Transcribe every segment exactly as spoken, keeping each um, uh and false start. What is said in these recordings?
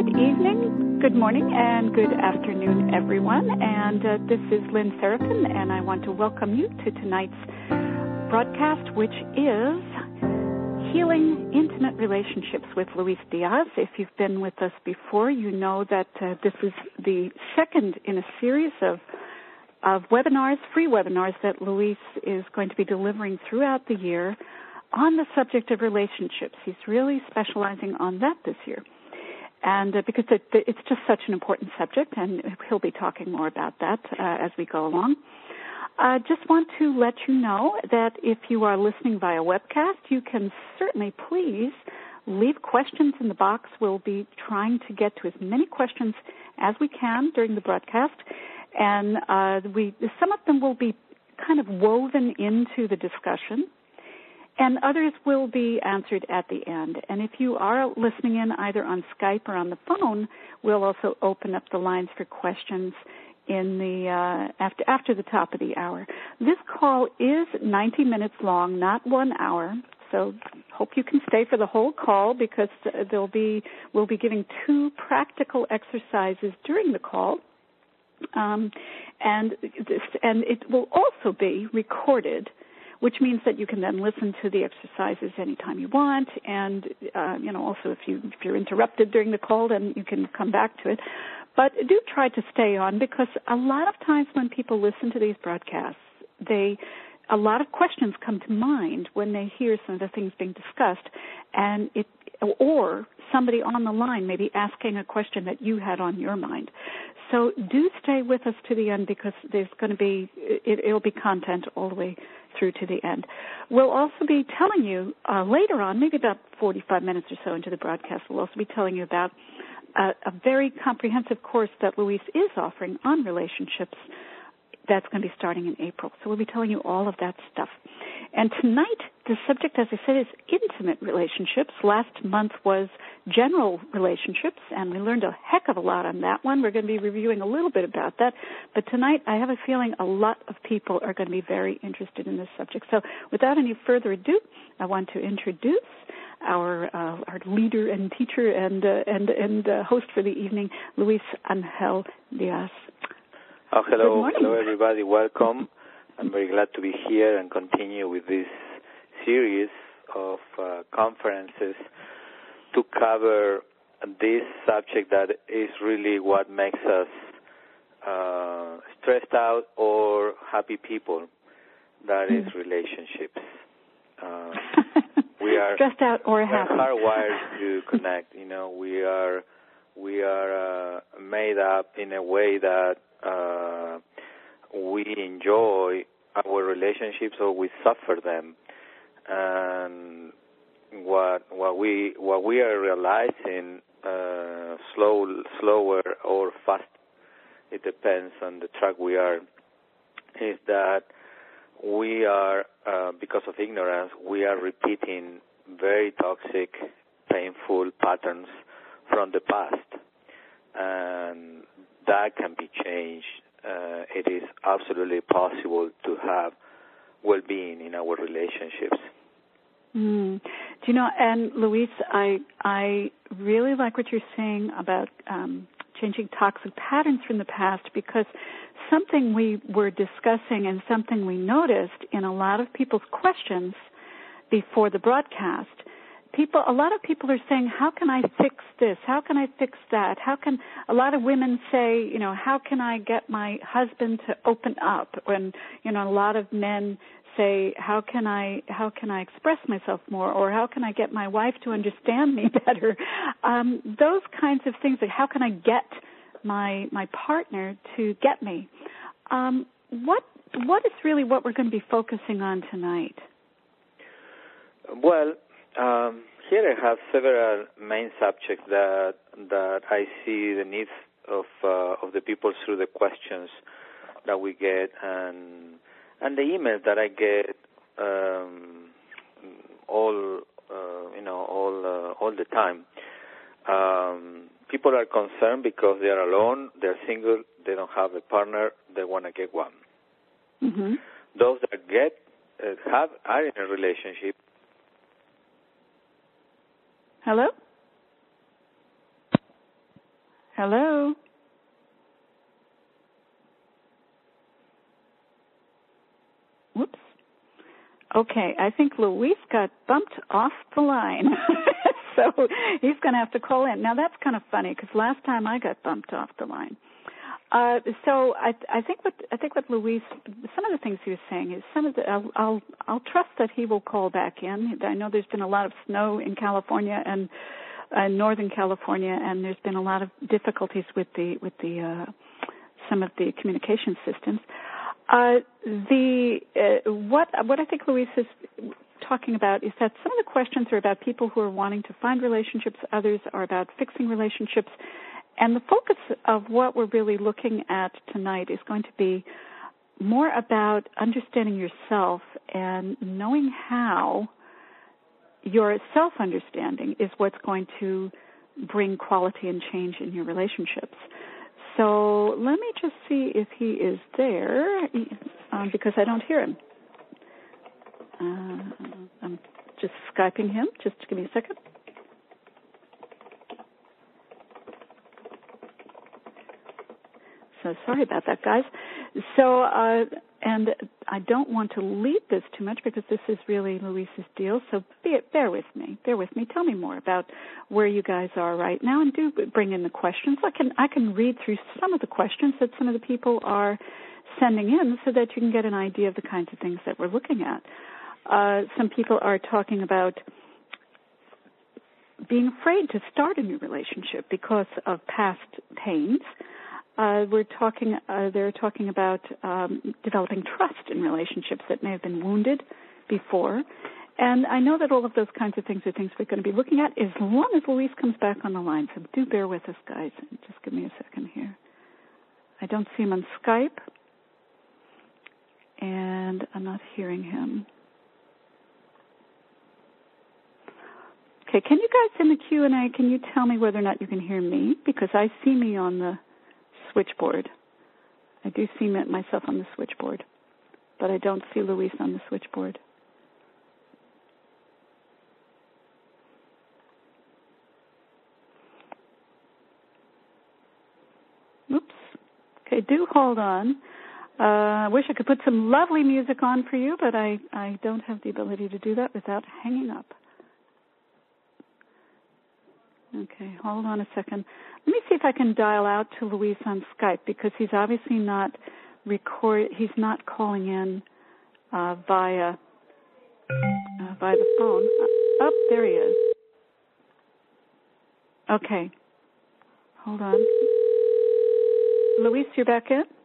Good evening, good morning, and good afternoon, everyone. And uh, this is Lynn Seraphin, and I want to welcome you to tonight's broadcast, which is Healing Intimate Relationships with Luis Diaz. If you've been with us before, you know that uh, this is the second in a series of of webinars, free webinars that Luis is going to be delivering throughout the year on the subject of relationships. He's really specializing on that this year. And uh, because it, it's just such an important subject, and he'll be talking more about that uh, as we go along. I uh, just want to let you know that if you are listening via webcast, you can certainly please leave questions in the box. We'll be trying to get to as many questions as we can during the broadcast. And uh, we some of them will be kind of woven into the discussion, and others will be answered at the end. And if you are listening in either on Skype or on the phone, we'll also open up the lines for questions in the uh, after after the top of the hour. This call is ninety minutes long, not one hour. So hope you can stay for the whole call, because there'll be we'll be giving two practical exercises during the call. Um, and this, and it will also be recorded, which means that you can then listen to the exercises anytime you want. And uh, you know, also if you if you're interrupted during the call, then you can come back to it. But do try to stay on, because a lot of times when people listen to these broadcasts, they a lot of questions come to mind when they hear some of the things being discussed, and it or somebody on the line may be asking a question that you had on your mind. So do stay with us to the end, because there's going to be, it, it'll be content all the way through to the end. We'll also be telling you uh, later on, maybe about forty-five minutes or so into the broadcast, we'll also be telling you about a, a very comprehensive course that Luis is offering on relationships that's going to be starting in April. So we'll be telling you all of that stuff. And tonight, the subject, as I said, is intimate relationships. Last month was general relationships, and we learned a heck of a lot on that one. We're going to be reviewing a little bit about that. But tonight, I have a feeling a lot of people are going to be very interested in this subject. So without any further ado, I want to introduce our uh, our leader and teacher and uh, and and uh, host for the evening, Luis Angel Diaz. Oh, hello, hello everybody, welcome. I'm very glad to be here and continue with this series of uh, conferences to cover this subject that is really what makes us uh, stressed out or happy people, that is relationships. Uh, we are stressed out or happy. Hardwired to connect. You know, we are we are uh, made up in a way that Uh, we enjoy our relationships or we suffer them, and what what we what we are realizing, uh, slow slower or fast, it depends on the track we are, is that we are uh, because of ignorance we are repeating very toxic, painful patterns from the past, and that can be changed. Uh, it is absolutely possible to have well-being in our relationships. Mm. Do you know, and Luis, I I really like what you're saying about um, changing toxic patterns from the past, because something we were discussing and something we noticed in a lot of people's questions before the broadcast. People, a lot of people are saying, how can I fix this? How can I fix that? How can, a lot of women say, you know, how can I get my husband to open up? When, you know, a lot of men say, how can I, how can I express myself more? Or how can I get my wife to understand me better? Um, those kinds of things, like how can I get my, my partner to get me? Um, what, what is really what we're going to be focusing on tonight? Well, Um, here I have several main subjects that that I see the needs of uh, of the people through the questions that we get and and the emails that I get um, all uh, you know all uh, all the time. Um, people are concerned because they are alone, they're single, they don't have a partner, they want to get one. Mm-hmm. Those that get uh, have are in a relationship. Hello? Hello? Whoops. Okay, I think Luis got bumped off the line. So he's going to have to call in. Now, that's kind of funny because last time I got bumped off the line. Uh, so I, I think what I think what Luis, some of the things he was saying is some of the I'll, I'll I'll trust that he will call back in. I know there's been a lot of snow in California and uh, Northern California, and there's been a lot of difficulties with the with the uh, some of the communication systems. Uh, the uh, what what I think Luis is talking about is that some of the questions are about people who are wanting to find relationships. Others are about fixing relationships. And the focus of what we're really looking at tonight is going to be more about understanding yourself and knowing how your self-understanding is what's going to bring quality and change in your relationships. So let me just see if he is there, um, because I don't hear him. Uh, I'm just Skyping him. Just give me a second. So sorry about that, guys. So, uh, and I don't want to lead this too much because this is really Luis's deal. So be, bear with me. Bear with me. Tell me more about where you guys are right now, and do bring in the questions. I can I can read through some of the questions that some of the people are sending in, so that you can get an idea of the kinds of things that we're looking at. Uh, some people are talking about being afraid to start a new relationship because of past pains. Uh, we're talking. Uh, they're talking about um, developing trust in relationships that may have been wounded before, and I know that all of those kinds of things are things we're going to be looking at as long as Luis comes back on the line. So do bear with us, guys. Just give me a second here. I don't see him on Skype, and I'm not hearing him. Okay, can you guys in the Q and A? Can you tell me whether or not you can hear me? Because I see me on the switchboard. I do see myself on the switchboard, but I don't see Luis on the switchboard. Oops. Okay, do hold on. Uh, I wish I could put some lovely music on for you, but I, I don't have the ability to do that without hanging up. Okay, hold on a second. Let me see if I can dial out to Luis on Skype, because he's obviously not record. He's not calling in uh, via uh, via the phone. Uh, oh, there he is. Okay, hold on. Luis, you're back in?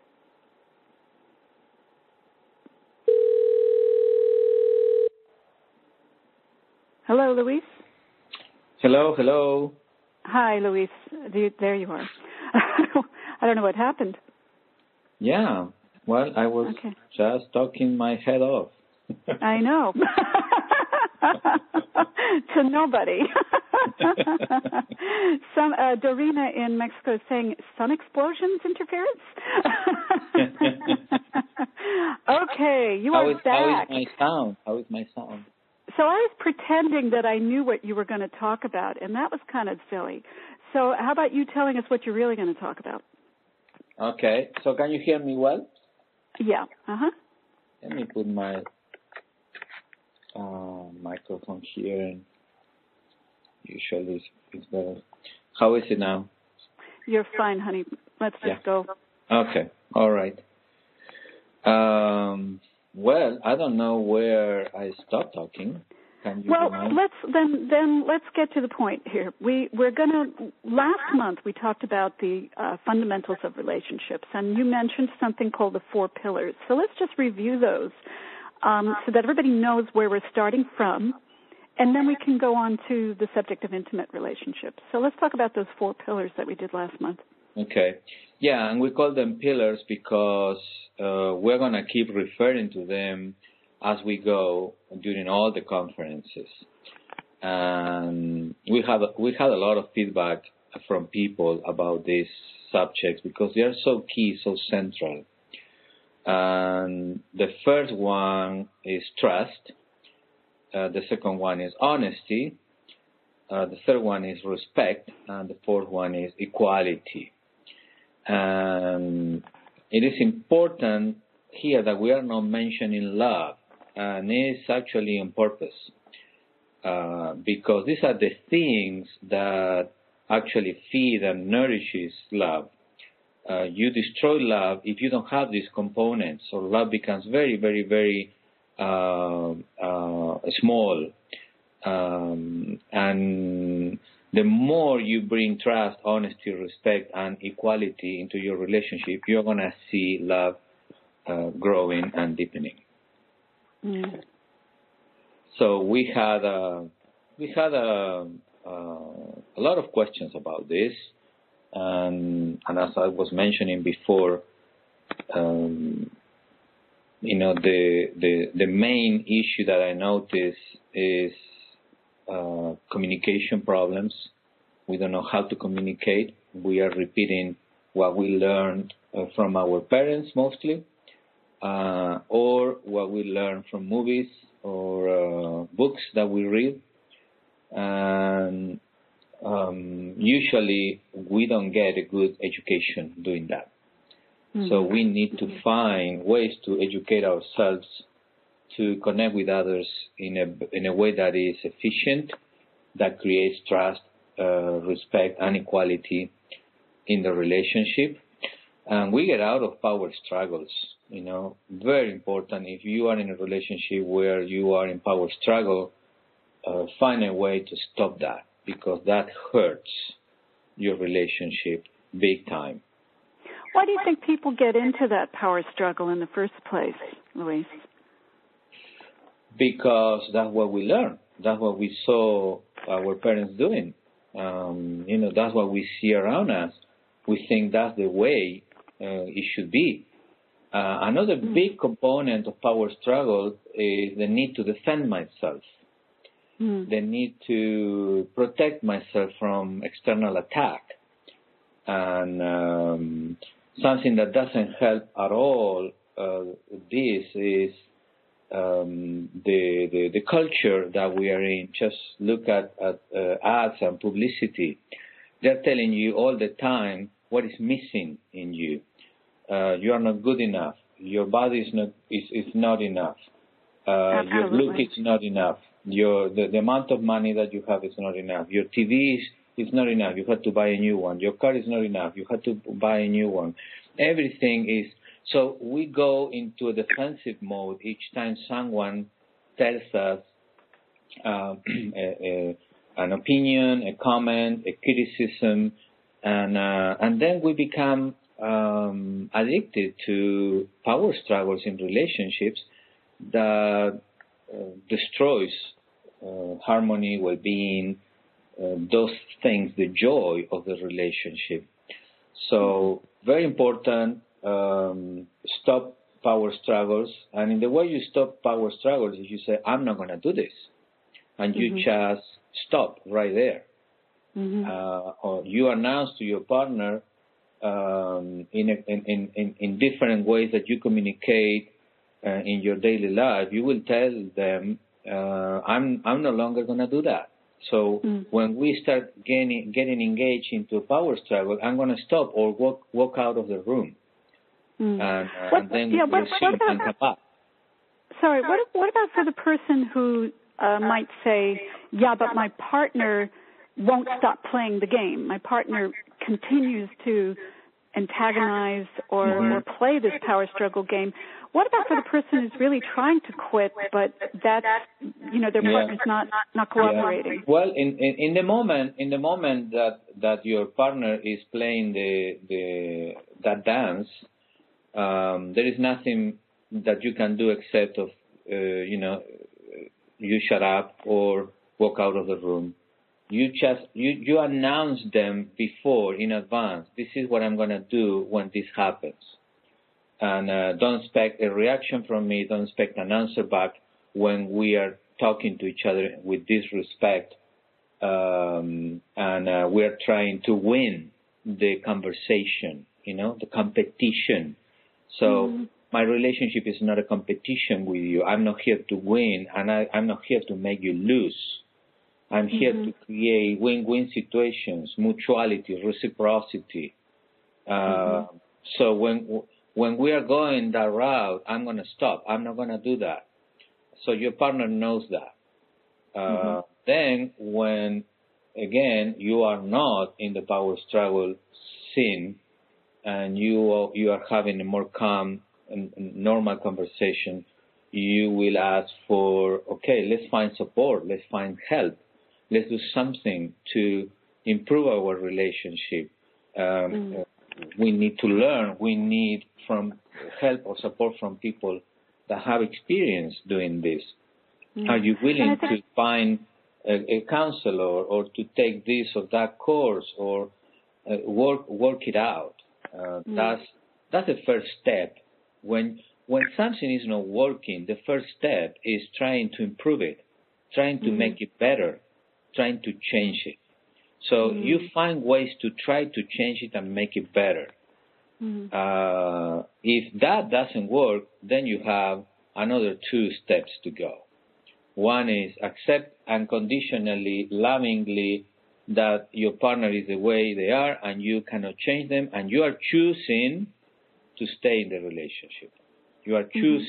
Hello, Luis. Hello, hello. Hi, Luis. There you are. I don't know what happened. Yeah, well, I was okay. just talking my head off. I know. To nobody. Some uh, Dorina in Mexico is saying, sun explosions interference? Okay, you how are is, back. How is my sound? How is my sound? So I was pretending that I knew what you were going to talk about, and that was kind of silly. So how about you telling us what you're really going to talk about? Okay. So can you hear me well? Yeah. Uh-huh. Let me put my uh, microphone here. Usually it's, it's better. How is it now? You're fine, honey. Let's just yeah. go. Okay. All right. Um, well, I don't know where I stopped talking. Can you well, remind? let's then then let's get to the point here. We we're gonna. Last month we talked about the uh, fundamentals of relationships, and you mentioned something called the four pillars. So let's just review those, um, so that everybody knows where we're starting from, and then we can go on to the subject of intimate relationships. So let's talk about those four pillars that we did last month. Okay. Yeah, and we call them pillars because uh, we're going to keep referring to them as we go during all the conferences. And we have we had a lot of feedback from people about these subjects because they are so key, so central. And the first one is trust. Uh, the second one is honesty. Uh, the third one is respect, and the fourth one is equality. And it is important here that we are not mentioning love, and it's actually on purpose, uh, because these are the things that actually feed and nourishes love. Uh, you destroy love if you don't have these components, so love becomes very, very, very uh, uh, small. Um, and the more you bring trust, honesty, respect, and equality into your relationship, you're going to see love uh, growing and deepening. Mm. So we had a, we had a, a, a lot of questions about this, and, and as I was mentioning before, um, you know, the, the the main issue that I notice is uh, communication problems. We don't know how to communicate. We are repeating what we learned uh, from our parents mostly, uh, or what we learned from movies or uh, books that we read. And um, usually we don't get a good education doing that. Mm-hmm. So we need to find ways to educate ourselves to connect with others in a in a way that is efficient, that creates trust, uh, respect, and equality in the relationship. And we get out of power struggles, you know, very important. If you are in a relationship where you are in power struggle, uh, find a way to stop that, because that hurts your relationship big time. Why do you think people get into that power struggle in the first place, Luis? Because that's what we learn. That's what we saw our parents doing. Um, you know, that's what we see around us. We think that's the way uh, it should be. Uh, another mm-hmm. big component of power struggle is the need to defend myself, mm-hmm. the need to protect myself from external attack. And um, something that doesn't help at all uh, this is um, the, the the culture that we are in. Just look at, at uh, ads and publicity. They're telling you all the time what is missing in you. Uh, you are not good enough. Your body is not is, is not enough. Uh, your look is not enough. Your the, the amount of money that you have is not enough. Your T V is It's not enough. You have to buy a new one. Your car is not enough. You have to buy a new one. Everything is... So we go into a defensive mode each time someone tells us uh, a, a, an opinion, a comment, a criticism, and uh, and then we become um, addicted to power struggles in relationships that uh, destroys uh, harmony, well-being, Uh, those things, the joy of the relationship. So very important, um, stop power struggles. And in the way you stop power struggles is you say, I'm not going to do this. And you mm-hmm. just stop right there. Mm-hmm. Uh, or you announce to your partner um, in, a, in, in, in different ways that you communicate uh, in your daily life. You will tell them, uh, I'm, I'm no longer going to do that. So mm. when we start getting, getting engaged into a power struggle, I'm going to stop or walk walk out of the room, mm. and, uh, what, and then yeah, we'll what, what about, and come back. Sorry, what what about for the person who uh, might say, yeah, but my partner won't stop playing the game. My partner continues to antagonize or, mm-hmm. or play this power struggle game. What about for the person who's really trying to quit, but that's, you know, their yeah. partner's not, not cooperating? Yeah. Well, in, in, in the moment, in the moment that, that your partner is playing the, the, that dance, um, there is nothing that you can do except of, uh, you know, you shut up or walk out of the room. You just, you, you announce them before, in advance. This is what I'm going to do when this happens. And uh, don't expect a reaction from me. Don't expect an answer back when we are talking to each other with disrespect. Um, and uh, we are trying to win the conversation, you know, the competition. So mm-hmm. my relationship is not a competition with you. I'm not here to win, and I, I'm not here to make you lose. I'm mm-hmm. here to create win-win situations, mutuality, reciprocity. Uh, mm-hmm. So when when we are going that route, I'm going to stop. I'm not going to do that. So your partner knows that. Uh, mm-hmm. Then when, again, you are not in the power struggle scene and you, you are having a more calm and normal conversation, you will ask for, okay, let's find support, let's find help, let's do something to improve our relationship. Um, mm. We need to learn, we need from help or support from people that have experience doing this. Mm. Are you willing to find a, a counselor or to take this or that course or uh, work work it out? Uh, mm. That's that's the first step. When when something is not working, the first step is trying to improve it, trying to mm. make it better, trying to change it. So mm. you find ways to try to change it and make it better. Mm. Uh, if that doesn't work, then you have another two steps to go. One is accept unconditionally, lovingly, that your partner is the way they are and you cannot change them, and you are choosing to stay in the relationship. You are choosing.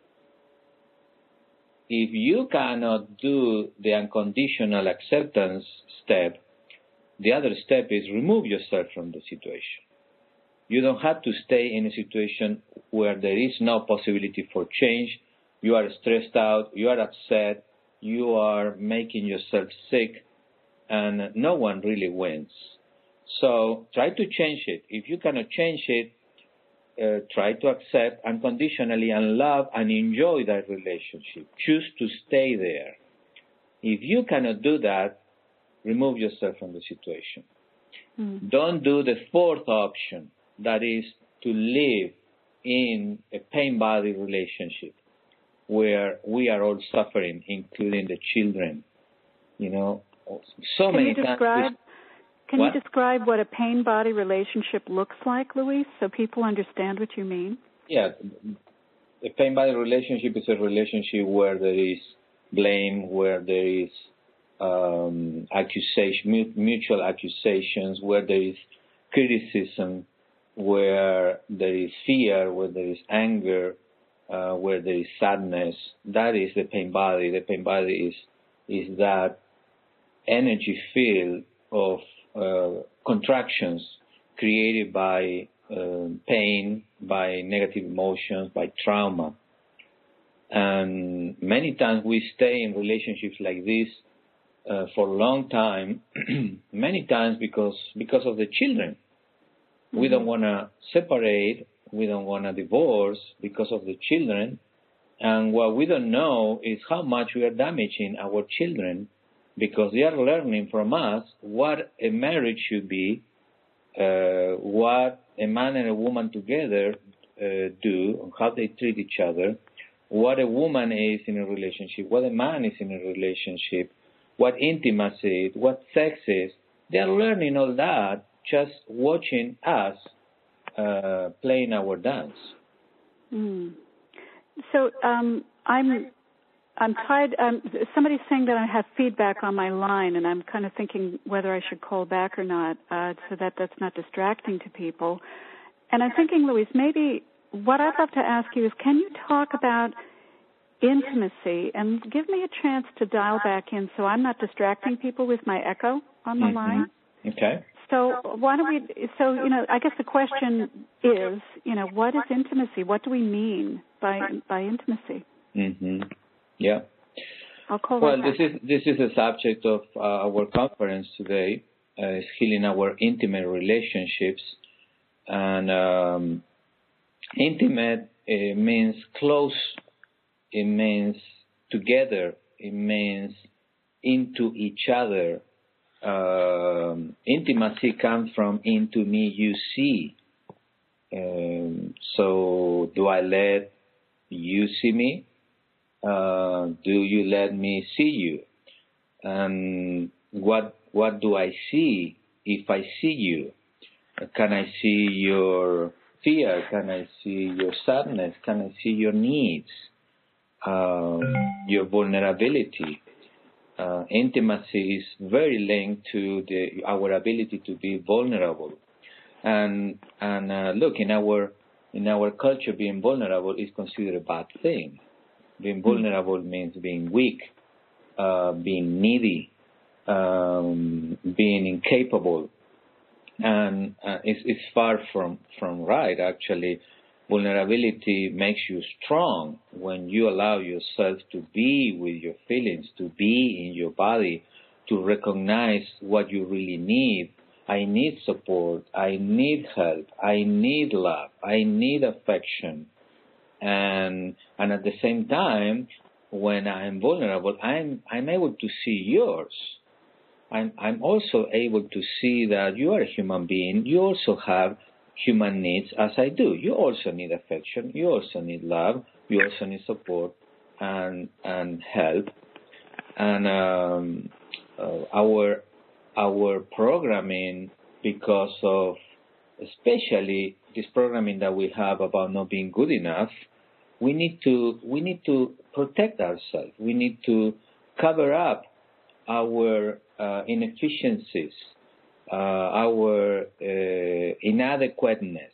Mm-hmm. If you cannot do the unconditional acceptance step, the other step is remove yourself from the situation. You don't have to stay in a situation where there is no possibility for change. You are stressed out, you are upset, you are making yourself sick, and no one really wins. So try to change it. If you cannot change it, uh, try to accept unconditionally and love and enjoy that relationship. Choose to stay there. If you cannot do that, remove yourself from the situation. Mm. Don't do the fourth option, that is to live in a pain-body relationship where we are all suffering, including the children. You know, so can many you describe, times. Can what? you describe what a pain-body relationship looks like, Luis, so people understand what you mean? Yeah, a pain-body relationship is a relationship where there is blame, where there is um, accusation, mutual accusations, where there is criticism, where there is fear, where there is anger, uh, where there is sadness. That is the pain body. The pain body is is that energy field of uh, contractions created by uh, pain, by negative emotions, by trauma. And many times we stay in relationships like this uh, for a long time, many times because because of the children. Mm-hmm. We don't want to separate, we don't want to divorce because of the children. And what we don't know is how much we are damaging our children because they are learning from us what a marriage should be, uh, what a man and a woman together uh, do, how they treat each other, what a woman is in a relationship, what a man is in a relationship, what intimacy is, what sex is. They are learning all that just watching us uh, playing our dance. Mm. So um, I'm I'm tired. Um, somebody's saying that I have feedback on my line, and I'm kind of thinking whether I should call back or not, uh, so that that's not distracting to people. And I'm thinking, Luis, maybe what I'd love to ask you is, can you talk about intimacy and give me a chance to dial back in so I'm not distracting people with my echo on the mm-hmm. line? Okay. So why don't we, so, you know, I guess the question is, you know, what is intimacy? What do we mean by by intimacy? Mm-hmm. Yeah. I'll call well, right this is this is the subject of uh, our conference today, uh, is healing our intimate relationships. And um, intimate uh, means close, it means together, it means into each other. Um, intimacy comes from into me you see. Um, so do I let you see me? Uh, do you let me see you? And what what do I see if I see you? Can I see your fear? Can I see your sadness? Can I see your needs? Um, your vulnerability? uh, intimacy is very linked to the, our ability to be vulnerable. And and uh, look, in our in our culture, being vulnerable is considered a bad thing. Being vulnerable means being weak, uh, being needy, um, being incapable, and uh, it's, it's far from from right. Actually, vulnerability makes you strong when you allow yourself to be with your feelings, to be in your body, to recognize what you really need. I need support. I need help. I need love. I need affection. And and at the same time, when I'm vulnerable, I'm I'm able to see yours. I'm I'm also able to see that you are a human being. You also have human needs as I do. You also need affection. You also need love. You also need support and and help. And um, uh, our our programming, because of especially this programming that we have about not being good enough, we need to we need to protect ourselves. We need to cover up our uh, inefficiencies, uh, our uh, inadequateness,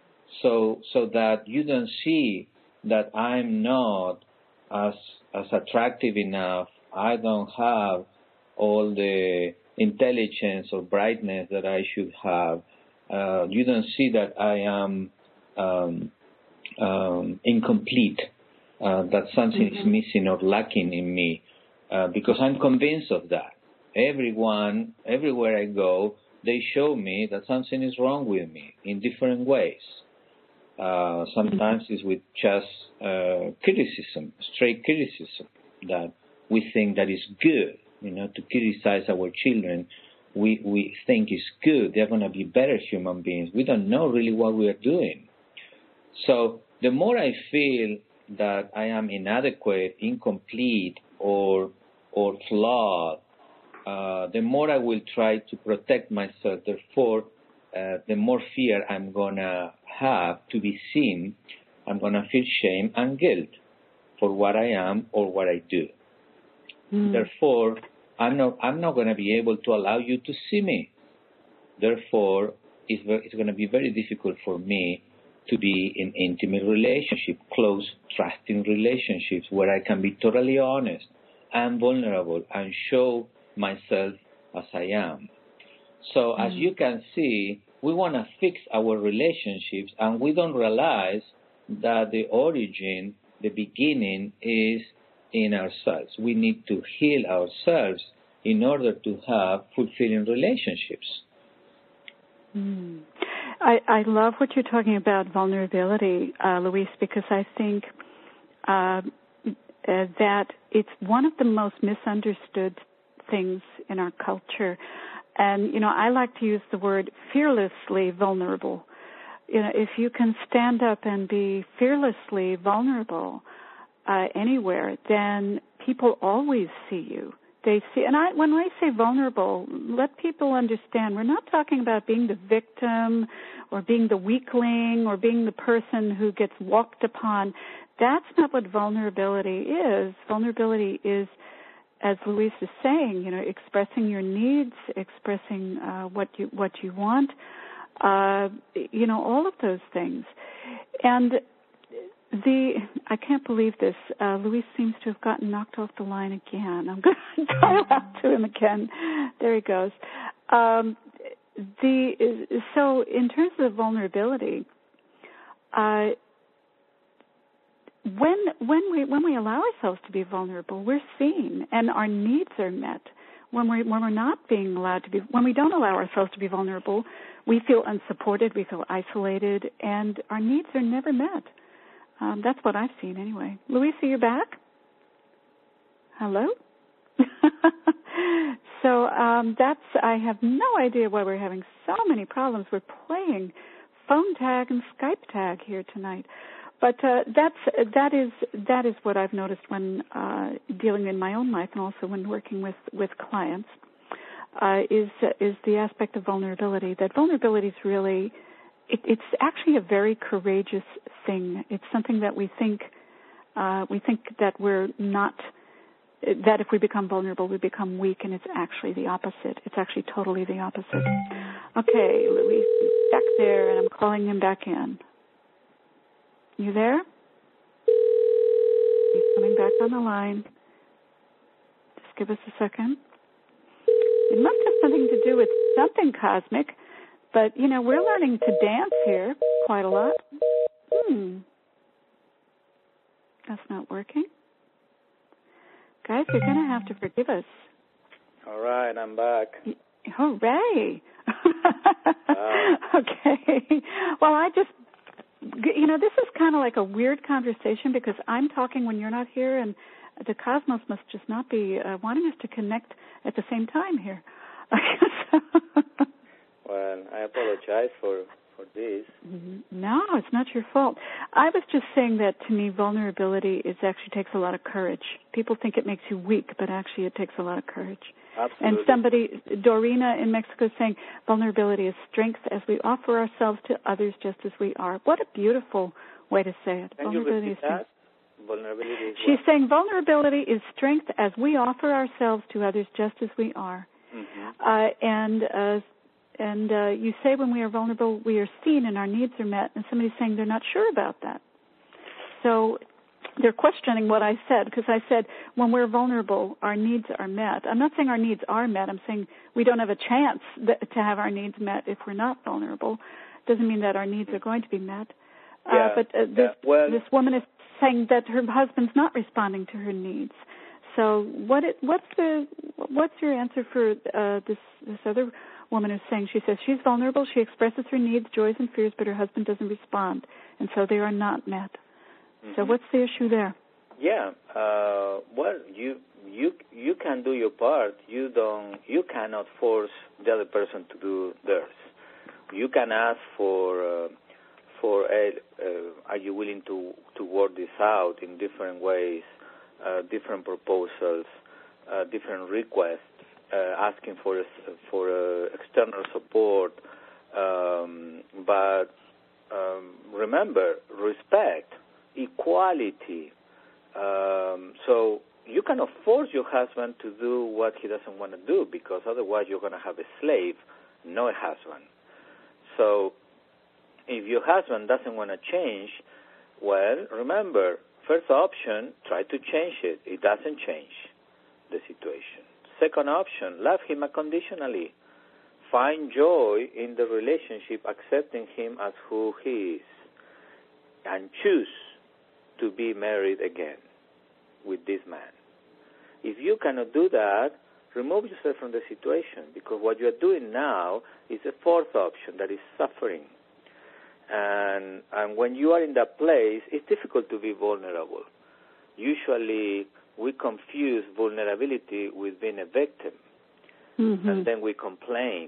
so so that you don't see that I'm not as as attractive enough. I don't have all the intelligence or brightness that I should have. Uh, you don't see that I am um, um, incomplete, uh, that something mm-hmm. is missing or lacking in me, uh, because I'm convinced of that. Everyone, everywhere I go, they show me that something is wrong with me in different ways. Uh, sometimes it's with just uh, criticism, straight criticism, that we think that is good. You know, to criticize our children, we, we think is good. They're going to be better human beings. We don't know really what we are doing. So the more I feel that I am inadequate, incomplete, or or flawed, uh, the more I will try to protect myself. Therefore, uh, the more fear I'm going to have to be seen. I'm going to feel shame and guilt for what I am or what I do. Mm. Therefore, I'm not, I'm not going to be able to allow you to see me. Therefore, it's, it's going to be very difficult for me to be in intimate relationship, close, trusting relationships where I can be totally honest and vulnerable and show myself as I am. So mm. as you can see, we want to fix our relationships, and we don't realize that the origin, the beginning is in ourselves. We need to heal ourselves in order to have fulfilling relationships. Mm. I, I love what you're talking about, vulnerability, uh, Luis, because I think uh, uh, that it's one of the most misunderstood things in our culture. And, you know, I like to use the word fearlessly vulnerable. You know, if you can stand up and be fearlessly vulnerable uh, anywhere, then people always see you. They see, and I, when I say vulnerable, let people understand we're not talking about being the victim or being the weakling or being the person who gets walked upon. That's not what vulnerability is. Vulnerability is, as Luis is saying, you know, expressing your needs, expressing uh, what you what you want, uh, you know, all of those things. And the I can't believe this. Uh, Luis seems to have gotten knocked off the line again. I'm going to dial out to him again. There he goes. Um, the so in terms of vulnerability, uh, when when we when we allow ourselves to be vulnerable, we're seen and our needs are met. When we when we're not being allowed to be, when we don't allow ourselves to be vulnerable, we feel unsupported, we feel isolated, and our needs are never met. Um, that's what I've seen anyway. Luis, are you back? Hello? so um, that's, I have no idea why we're having so many problems. We're playing phone tag and Skype tag here tonight. But uh, that's, that is that is what I've noticed when uh, dealing in my own life and also when working with, with clients, uh, is, is the aspect of vulnerability. That vulnerability is really... It, it's actually a very courageous thing. It's something that we think uh, we think that we're not that if we become vulnerable, we become weak, and it's actually the opposite. It's actually totally the opposite. Okay, Louis is back there, and I'm calling him back in. You there? He's coming back on the line. Just give us a second. It must have something to do with something cosmic, but, you know, we're learning to dance here quite a lot. Hmm. That's not working. Guys, you're going to have to forgive us. All right, I'm back. Hooray. Wow. Okay. Well, I just, you know, this is kind of like a weird conversation because I'm talking when you're not here, and the cosmos must just not be uh, wanting us to connect at the same time here. Well, I apologize for, for this. No, it's not your fault. I was just saying that to me, vulnerability is actually takes a lot of courage. People think it makes you weak, but actually it takes a lot of courage. Absolutely. And somebody, Dorina in Mexico, is saying vulnerability is strength as we offer ourselves to others just as we are. What a beautiful way to say it. Can vulnerability you repeat is that? Vulnerability is She's what? saying vulnerability is strength as we offer ourselves to others just as we are. Mm-hmm. Uh, and uh, and uh, you say when we are vulnerable, we are seen and our needs are met. And somebody's saying they're not sure about that. So they're questioning what I said, because I said when we're vulnerable, our needs are met. I'm not saying our needs are met. I'm saying we don't have a chance th- to have our needs met if we're not vulnerable. Doesn't mean that our needs are going to be met. Yeah, uh, but uh, this, yeah. Well, this woman is saying that her husband's not responding to her needs. So what? It, what's the? What's your answer for uh, this this other woman who's saying, she says she's vulnerable, she expresses her needs, joys, and fears, but her husband doesn't respond, and so they are not met. Mm-hmm. So what's the issue there? Yeah. Uh, well, you you you can do your part. You don't. You cannot force the other person to do theirs. You can ask for. Uh, For uh, uh, are you willing to, to work this out in different ways, uh, different proposals, uh, different requests, uh, asking for for uh, external support, um, but um, remember respect, equality. Um, so you cannot force your husband to do what he doesn't want to do, because otherwise you're going to have a slave, not a husband. So if your husband doesn't want to change, well, remember, first option, try to change it. It doesn't change the situation. Second option, love him unconditionally. Find joy in the relationship, accepting him as who he is, and choose to be married again with this man. If you cannot do that, remove yourself from the situation, because what you are doing now is a fourth option, that is suffering. And and when you are in that place, it's difficult to be vulnerable. Usually, we confuse vulnerability with being a victim, mm-hmm. and then we complain,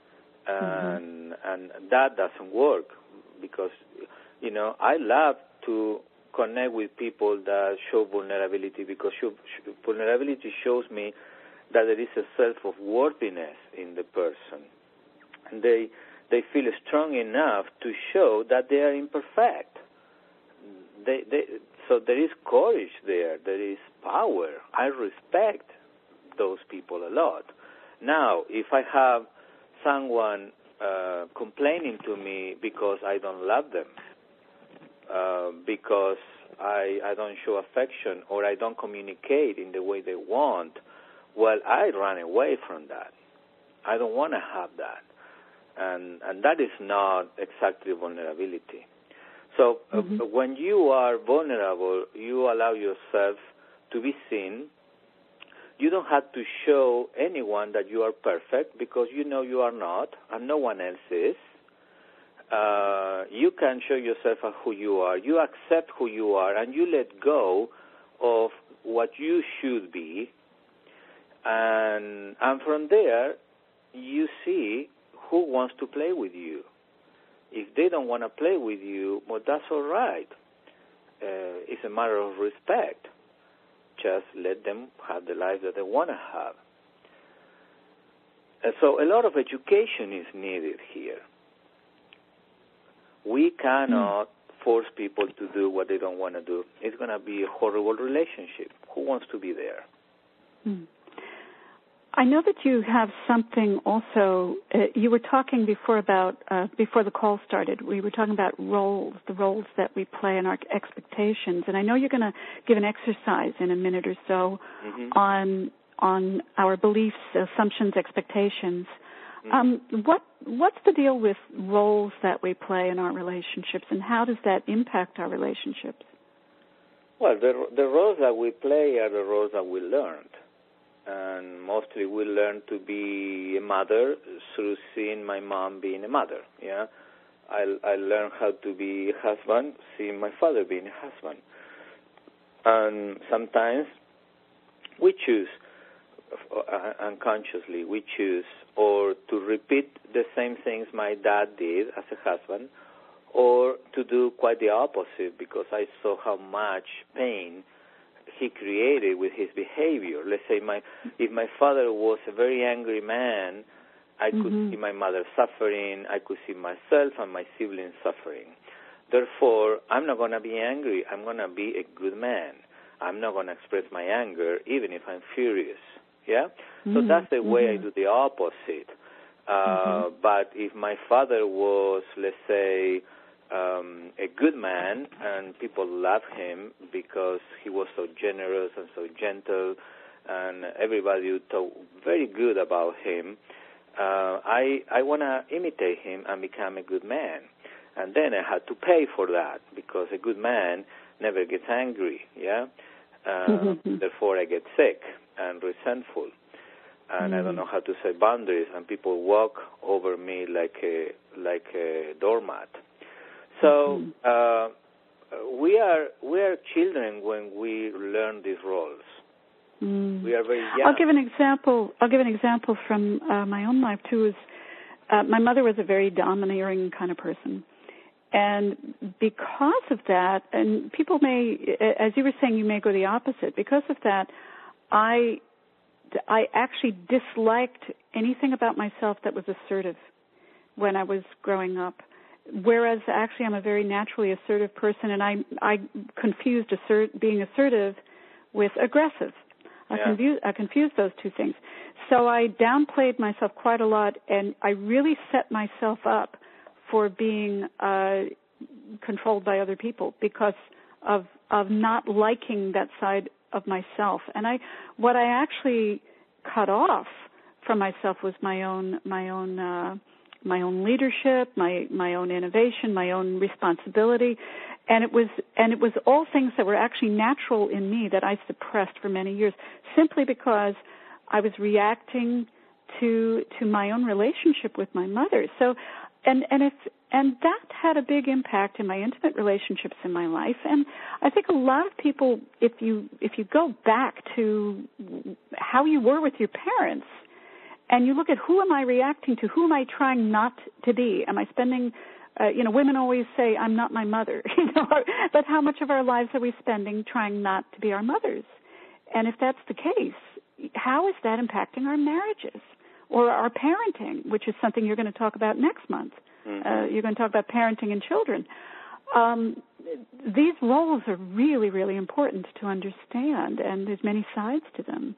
and mm-hmm. and that doesn't work, because, you know, I love to connect with people that show vulnerability, because show, vulnerability shows me that there is a sense of worthiness in the person, and they. They feel strong enough to show that they are imperfect. They, they, so there is courage there. There is power. I respect those people a lot. Now, if I have someone uh, complaining to me because I don't love them, uh, because I, I don't show affection, or I don't communicate in the way they want, well, I run away from that. I don't want to have that. And and that is not exactly vulnerability. So uh, mm-hmm. when you are vulnerable, you allow yourself to be seen. You don't have to show anyone that you are perfect, because you know you are not, and no one else is. Uh, you can show yourself as who you are. You accept who you are, and you let go of what you should be. And and from there, you see who wants to play with you. If they don't want to play with you, well, that's all right. Uh, it's a matter of respect. Just let them have the life that they want to have. And so a lot of education is needed here. We cannot mm. force people to do what they don't want to do. It's going to be a horrible relationship. Who wants to be there? Hmm. I know that you have something also. Uh, you were talking before about uh, before the call started. We were talking about roles, the roles that we play in our expectations, and I know you're going to give an exercise in a minute or so mm-hmm. on on our beliefs, assumptions, expectations. Mm-hmm. Um, what what's the deal with roles that we play in our relationships, and how does that impact our relationships? Well, the the roles that we play are the roles that we learned. And mostly we learn to be a mother through seeing my mom being a mother, yeah. I, I learned how to be a husband, seeing my father being a husband. And sometimes we choose, uh, unconsciously, we choose or to repeat the same things my dad did as a husband, or to do quite the opposite because I saw how much pain he created with his behavior. Let's say my if my father was a very angry man, I mm-hmm. could see my mother suffering, I could see myself and my siblings suffering. Therefore, I'm not going to be angry. I'm going to be a good man. I'm not going to express my anger even if I'm furious. Yeah? Mm-hmm. So that's the way mm-hmm. I do the opposite. Uh, mm-hmm. But if my father was, let's say, Um, a good man, and people love him because he was so generous and so gentle, and everybody talked very good about him. Uh, I I want to imitate him and become a good man, and then I had to pay for that because a good man never gets angry. Yeah, uh, mm-hmm. Therefore I get sick and resentful, and mm-hmm. I don't know how to set boundaries, and people walk over me like a like a doormat. So uh, we are we are children when we learn these roles. Mm. We are very young. I'll give an example. I'll give an example from uh, my own life too. Is uh, my mother was a very domineering kind of person, and because of that, and people may, as you were saying, you may go the opposite. Because of that, I I actually disliked anything about myself that was assertive when I was growing up. Whereas actually I'm a very naturally assertive person, and I I confused assert, being assertive with aggressive. I, yeah. confused, I confused those two things. So I downplayed myself quite a lot, and I really set myself up for being uh, controlled by other people because of of not liking that side of myself. And I what I actually cut off from myself was my own my own. Uh, my own leadership, my, my own innovation, my own responsibility. And it was, and it was all things that were actually natural in me that I suppressed for many years simply because I was reacting to, to my own relationship with my mother. So, and, and if, and that had a big impact in my intimate relationships in my life. And I think a lot of people, if you, if you go back to how you were with your parents, and you look at who am I reacting to, who am I trying not to be? Am I spending, uh, you know, women always say, I'm not my mother, you know, but how much of our lives are we spending trying not to be our mothers? And if that's the case, how is that impacting our marriages or our parenting, which is something you're going to talk about next month? Mm-hmm. Uh, you're going to talk about parenting and children. Um, these roles are really, really important to understand, and there's many sides to them.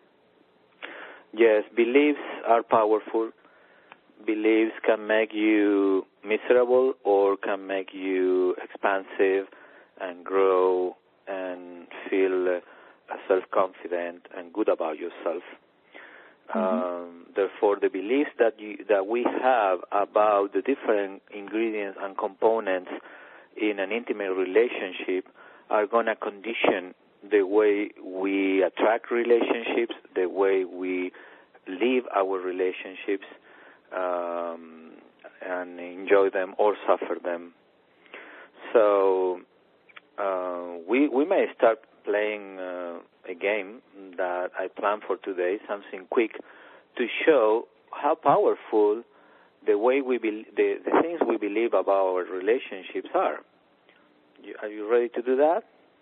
Yes, beliefs are powerful. Beliefs can make you miserable or can make you expansive and grow and feel uh, self-confident and good about yourself. Mm-hmm. Um, therefore, the beliefs that you, that we have about the different ingredients and components in an intimate relationship are going to condition the way we attract relationships, the way we live our relationships, um, and enjoy them or suffer them. So uh, we we may start playing uh, a game that I planned for today, something quick, to show how powerful the way we be, the, the things we believe about our relationships are. You, are you ready to do that?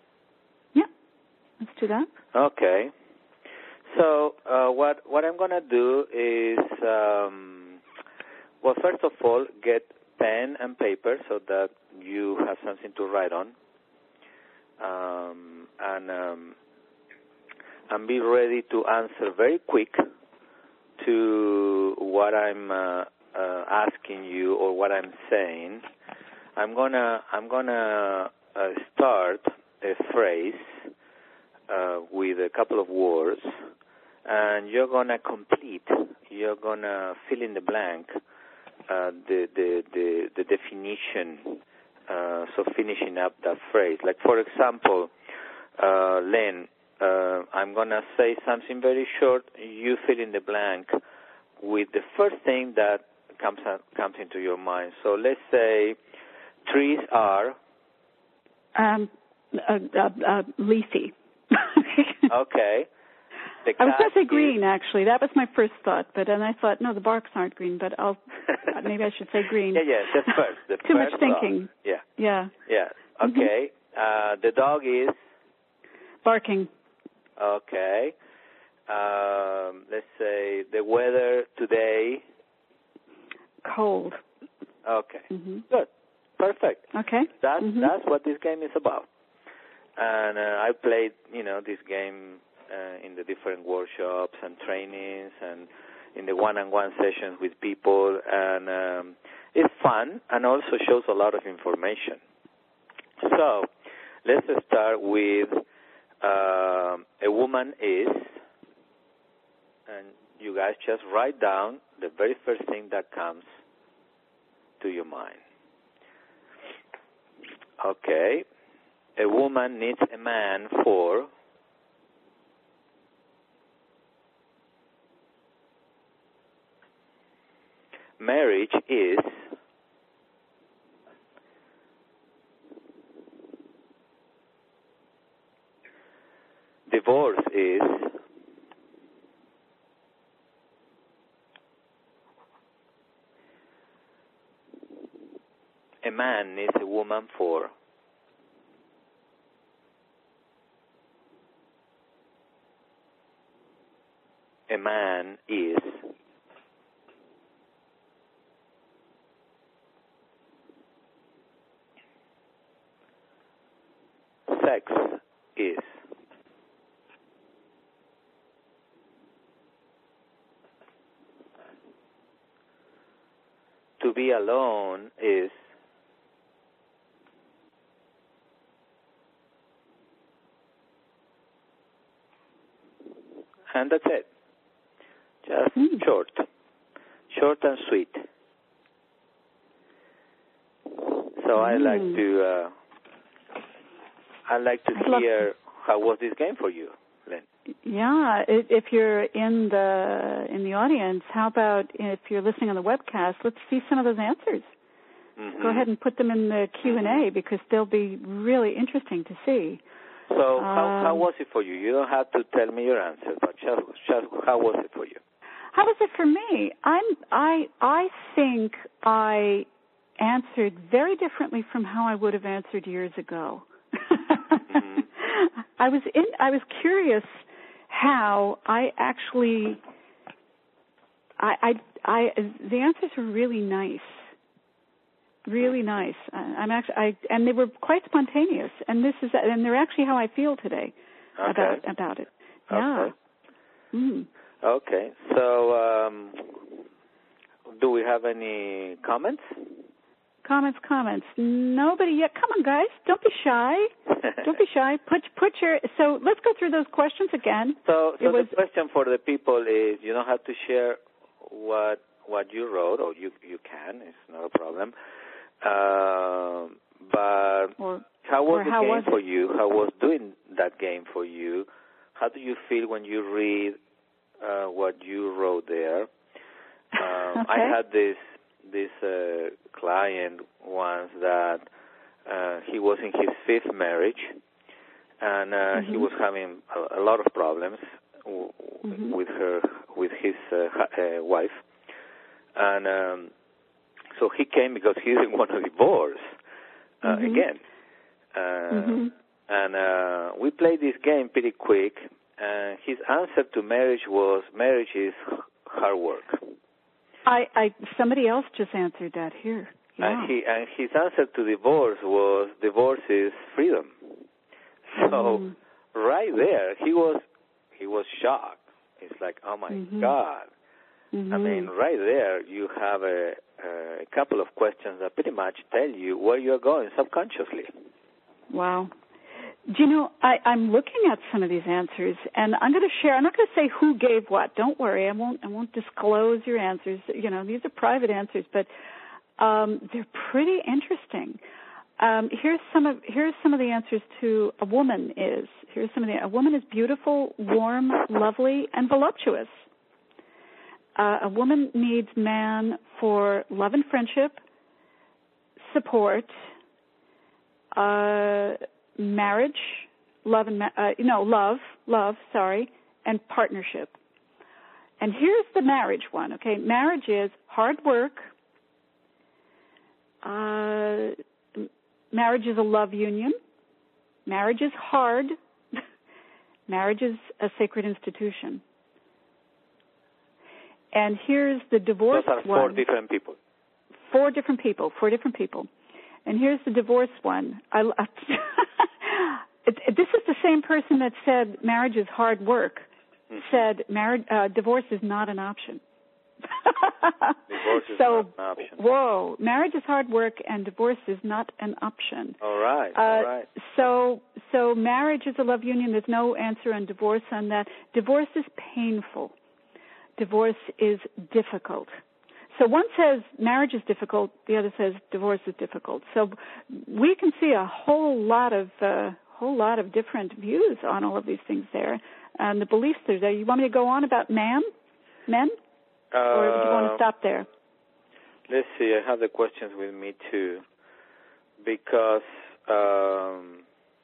Let's do that. Okay. So uh, what what I'm going to do is, um, well, first of all, get pen and paper so that you have something to write on. Um, and um, and be ready to answer very quick to what I'm uh, uh, asking you or what I'm saying. I'm gonna I'm gonna uh, start a phrase uh, with a couple of words, and you're gonna complete. You're gonna fill in the blank, uh, the, the the the definition. Uh, so finishing up that phrase, like for example, uh, Len, uh, I'm gonna say something very short. You fill in the blank with the first thing that comes uh, comes into your mind. So let's say trees are um, uh, uh, uh, leafy. Okay. The I was going to say is... green, actually. That was my first thought, but then I thought, no, the barks aren't green, but I'll maybe I should say green. Yeah, yeah, that's first. The Too first much thinking. thought. Yeah. Yeah. Yeah. Okay. Mm-hmm. Uh, the dog is barking. Okay. Um, let's say the weather today. Cold. Okay. Mm-hmm. Good. Perfect. Okay. That's mm-hmm. that's what this game is about. And uh, I played, you know, this game uh, in the different workshops and trainings and in the one-on-one sessions with people, and um, it's fun and also shows a lot of information. So let's start with uh, a woman is, and you guys just write down the very first thing that comes to your mind. Okay. A woman needs a man for marriage is divorce is a man needs a woman for a man is sex is to be alone is and that's it. Just mm. short. Short and sweet. So mm. I like to uh, I like to I hear how was this game for you, Lynn? Yeah, if you're in the in the audience, how about if you're listening on the webcast? Let's see some of those answers. Mm-hmm. Go ahead and put them in the Q and A because they'll be really interesting to see. So um, how how was it for you? You don't have to tell me your answer, but just, just how was it for you? How was it for me? I'm I I think I answered very differently from how I would have answered years ago. mm-hmm. I was in I was curious how I actually I I I the answers were really nice. Really nice. I'm actually, I, and they were quite spontaneous. And this is, and they're actually how I feel today okay. about about it. Yeah. Okay. Mm. Okay. So, um, do we have any comments? Comments, comments. Nobody yet. Come on, guys. Don't be shy. Don't be shy. Put put your. So let's go through those questions again. So, so was, the question for the people is: you don't have to share what what you wrote, or you you can. It's not a problem. Uh, but or, how was the how game was for you? How was doing that game for you? How do you feel when you read uh, what you wrote there? Um, okay. I had this this uh, client once that uh, he was in his fifth marriage, and uh, mm-hmm. he was having a, a lot of problems w- mm-hmm. with her with his uh, uh, wife, and. Um, So he came because he didn't want to divorce uh, mm-hmm. again. Uh, mm-hmm. And uh, we played this game pretty quick. And his answer to marriage was, marriage is hard work. I, I somebody else just answered that here. Yeah. And, he, and his answer to divorce was, divorce is freedom. So mm. right there, he was he was shocked. It's like, oh my mm-hmm. God. Mm-hmm. I mean, right there you have a, a couple of questions that pretty much tell you where you're going subconsciously. Wow. Do you know, I, I'm looking at some of these answers, and I'm going to share. I'm not going to say who gave what. Don't worry, I won't. I won't disclose your answers. You know, these are private answers, but um, they're pretty interesting. Um, here's some of here's some of the answers to a woman is. Here's some of the. A woman is beautiful, warm, lovely, and voluptuous. Uh, a woman needs man for love and friendship, support, uh, marriage, love and ma- uh, no love, love, sorry, and partnership. And here's the marriage one. Okay, marriage is hard work. Uh, marriage is a love union. Marriage is hard. Marriage is a sacred institution. And here's the divorce one. Those are one. four different people. Four different people. Four different people. And here's the divorce one. I, it, it, this is the same person that said marriage is hard work. Mm-hmm. Said marriage, uh, divorce is not an option. Divorce is so, not an option. Whoa, marriage is hard work and divorce is not an option. All right, uh, all right. So, so marriage is a love union. There's no answer on divorce on that. Divorce is painful. Divorce is difficult. So one says marriage is difficult, the other says divorce is difficult. So we can see a whole lot of uh, whole lot of different views on all of these things there, and the beliefs are there. You want me to go on about man, men, uh, or do you want to stop there? Let's see. I have the questions with me too, because um,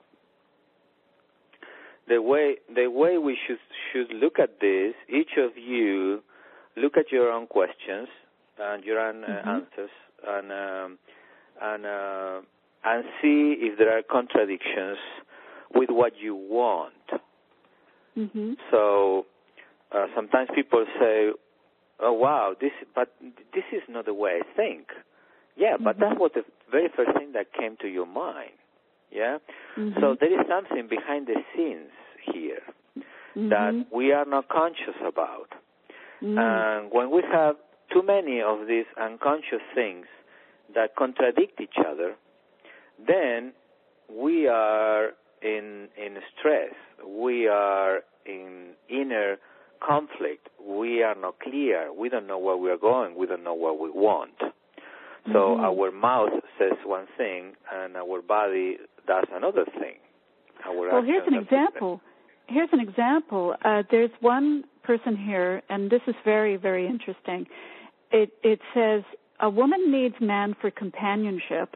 the way the way we should should look at this, each of you look at your own questions and your own uh, mm-hmm. answers, and um, and uh, and see if there are contradictions with what you want. Mm-hmm. So uh, sometimes people say, "Oh wow, this," but this is not the way I think. Yeah, mm-hmm. but that was the very first thing that came to your mind. Yeah. Mm-hmm. So there is something behind the scenes here mm-hmm. that we are not conscious about. Mm-hmm. And when we have too many of these unconscious things that contradict each other, then we are in in stress. We are in inner conflict. We are not clear. We don't know where we are going. We don't know what we want. So mm-hmm. our mouth says one thing, and our body does another thing. Our well, here's an example. Here's an example. Uh, there's one person here, and this is very, very interesting. It, it says, a woman needs man for companionship,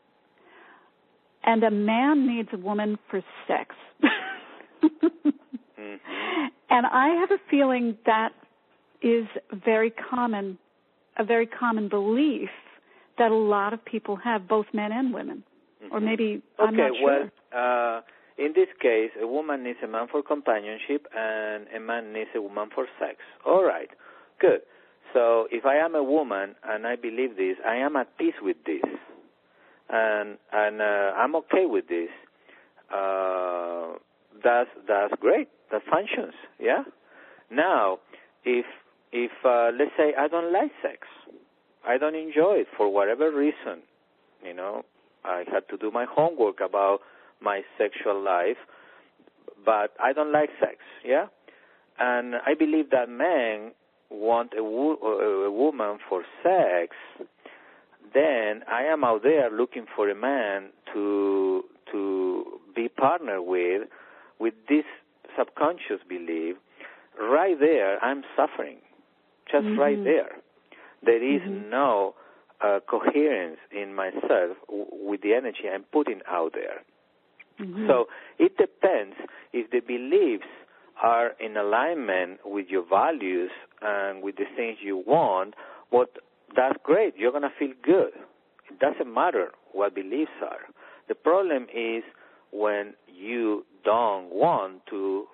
and a man needs a woman for sex. mm-hmm. And I have a feeling that is very common, a very common belief that a lot of people have, both men and women. Mm-hmm. Or maybe, I'm okay, not sure. Okay, well, uh, in this case, a woman needs a man for companionship and a man needs a woman for sex. All right, good. So if I am a woman and I believe this, I am at peace with this. And and uh, I'm okay with this. Uh, that's that's great. That functions, yeah? Now, if, if uh, let's say I don't like sex, I don't enjoy it for whatever reason, you know, I had to do my homework about my sexual life, but I don't like sex, yeah? And I believe that men want a, wo- a woman for sex, then I am out there looking for a man to to be partnered with, with this subconscious belief. Right there, I'm suffering, just mm-hmm. right there. There is mm-hmm. no uh, coherence in myself w- with the energy I'm putting out there. Mm-hmm. So it depends if the beliefs are in alignment with your values and with the things you want. What that's great. You're going to feel good. It doesn't matter what beliefs are. The problem is when you don't want to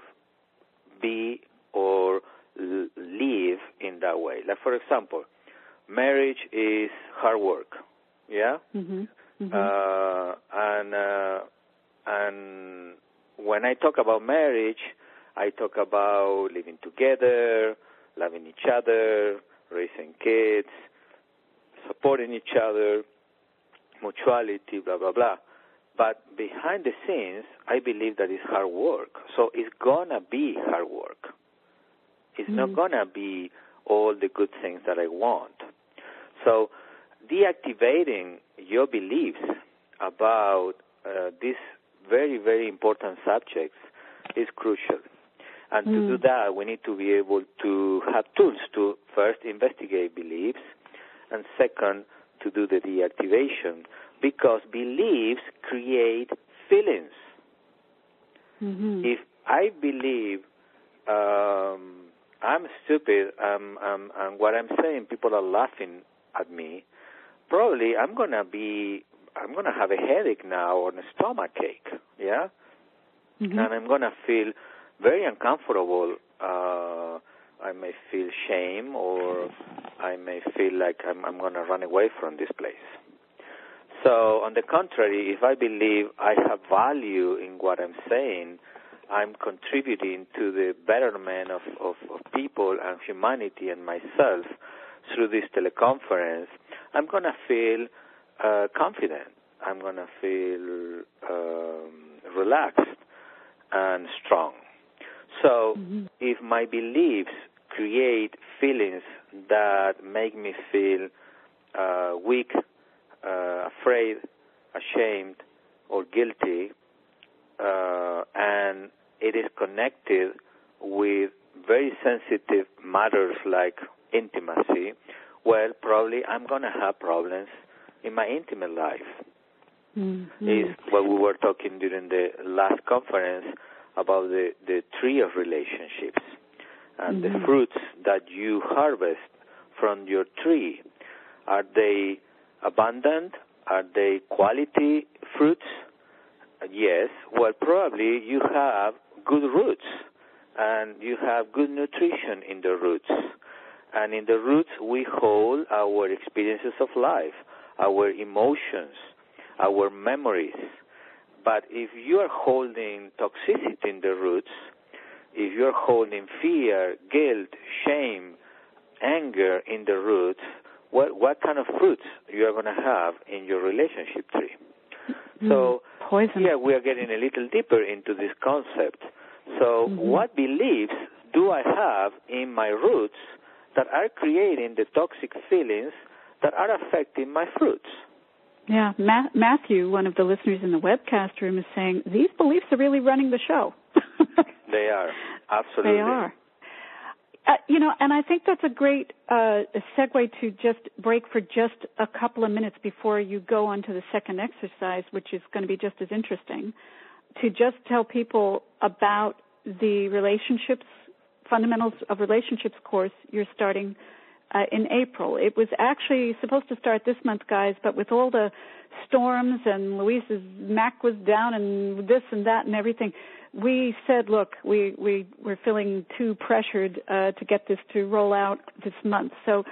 be or l- live in that way. Like, for example, marriage is hard work, yeah? Mm-hmm. Mm-hmm. Uh, and uh, and when I talk about marriage, I talk about living together, loving each other, raising kids, supporting each other, mutuality, blah, blah, blah. But behind the scenes, I believe that it's hard work. So it's going to be hard work. It's mm-hmm. not going to be all the good things that I want. So deactivating your beliefs about uh, these very, very important subjects is crucial. And mm. to do that, we need to be able to have tools to first investigate beliefs, and second, to do the deactivation, because beliefs create feelings. Mm-hmm. If I believe um, I'm stupid um, um, and what I'm saying, people are laughing at me, probably I'm going to be, I'm going to have a headache now or a stomach ache, yeah? Mm-hmm. And I'm going to feel very uncomfortable. Uh, I may feel shame, or I may feel like I'm, I'm going to run away from this place. So, on the contrary, if I believe I have value in what I'm saying, I'm contributing to the betterment of, of, of people and humanity and myself through this teleconference, I'm going to feel uh, confident. I'm going to feel um, relaxed and strong. So mm-hmm. if my beliefs create feelings that make me feel uh, weak, uh, afraid, ashamed, or guilty, uh, and it is connected with very sensitive matters like intimacy, well, probably I'm going to have problems in my intimate life. Mm-hmm. Is what we were talking during the last conference about the, the tree of relationships and mm-hmm. the fruits that you harvest from your tree. Are they abundant? Are they quality fruits? Yes. Well, probably you have good roots, and you have good nutrition in the roots. And in the roots we hold our experiences of life, our emotions, our memories. But if you are holding toxicity in the roots, if you're holding fear, guilt, shame, anger in the roots, what what kind of fruits you are going to have in your relationship tree? Mm-hmm. So Poison. Here we are getting a little deeper into this concept. So mm-hmm. what beliefs do I have in my roots that are creating the toxic feelings that are affecting my fruits? Yeah, Ma- Matthew, one of the listeners in the webcast room, is saying, these beliefs are really running the show. They are, absolutely. They are. Uh, you know, and I think that's a great uh, segue to just break for just a couple of minutes before you go on to the second exercise, which is going to be just as interesting, to just tell people about the relationships, fundamentals of relationships course you're starting Uh, in April. It was actually supposed to start this month, guys, but with all the storms and Luis's Mac was down and this and that and everything, we said, look, we, we, we're feeling too pressured uh, to get this to roll out this month. So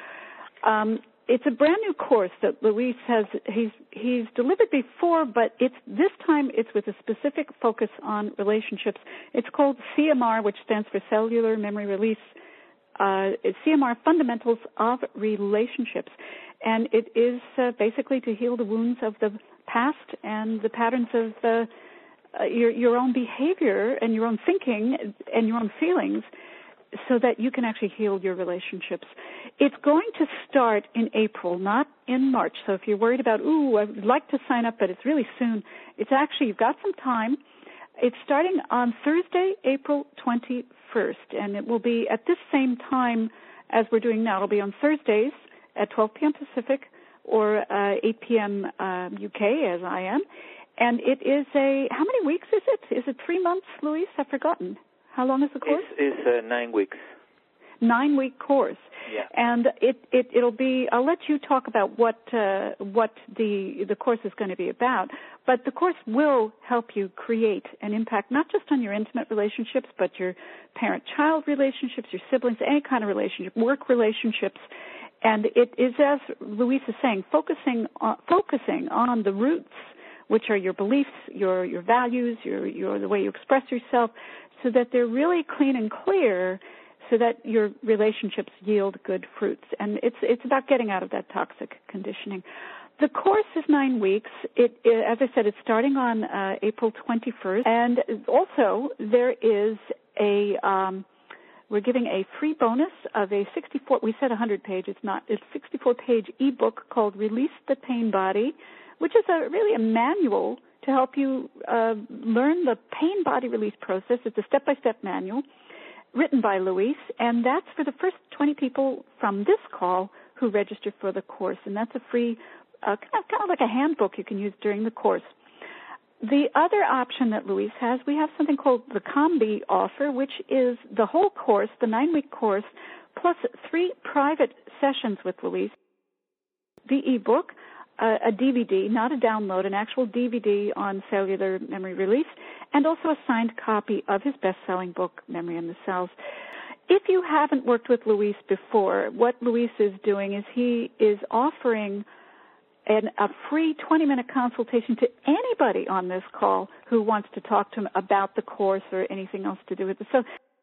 um, it's a brand new course that Luis has, he's, he's delivered before, but it's this time it's with a specific focus on relationships. It's called C M R, which stands for Cellular Memory Release. Uh, C M R, Fundamentals of Relationships, and it is uh, basically to heal the wounds of the past and the patterns of uh, uh, your, your own behavior and your own thinking and your own feelings so that you can actually heal your relationships. It's going to start in April, not in March. So if you're worried about, ooh, I would like to sign up, but it's really soon, it's actually, you've got some time. It's starting on Thursday, April twenty-first, and it will be at this same time as we're doing now. It'll be on Thursdays at twelve p.m. Pacific or uh, eight p.m. Uh, U K, as I am. And it is a, how many weeks is it? Is it three months, Luis? I've forgotten. How long is the course? It's, it's uh, nine weeks. Nine-week course. Yeah. And it, it, it'll be, I'll let you talk about what uh, what the the course is going to be about, but the course will help you create an impact, not just on your intimate relationships, but your parent-child relationships, your siblings, any kind of relationship, work relationships. And it is, as Luis is saying, focusing on, focusing on the roots, which are your beliefs, your your values, your your the way you express yourself, so that they're really clean and clear, so that your relationships yield good fruits. And it's it's about getting out of that toxic conditioning. The course is nine weeks. It, it as I said, it's starting on uh, April twenty-first, and also there is a um, we're giving a free bonus of a sixty-four. We said one hundred page. It's not. It's sixty-four page ebook called "Release the Pain Body," which is a really a manual to help you uh, learn the pain body release process. It's a step-by-step manual written by Luis, and that's for the first twenty people from this call who register for the course, and that's a free. Uh, kind, of, kind of like a handbook you can use during the course. The other option that Luis has, we have something called the Combi offer, which is the whole course, the nine-week course, plus three private sessions with Luis, the ebook, uh, a D V D, not a download, an actual D V D on cellular memory release, and also a signed copy of his best-selling book, Memory in the Cells. If you haven't worked with Luis before, what Luis is doing is he is offering and a free twenty-minute consultation to anybody on this call who wants to talk to him about the course or anything else to do with it. So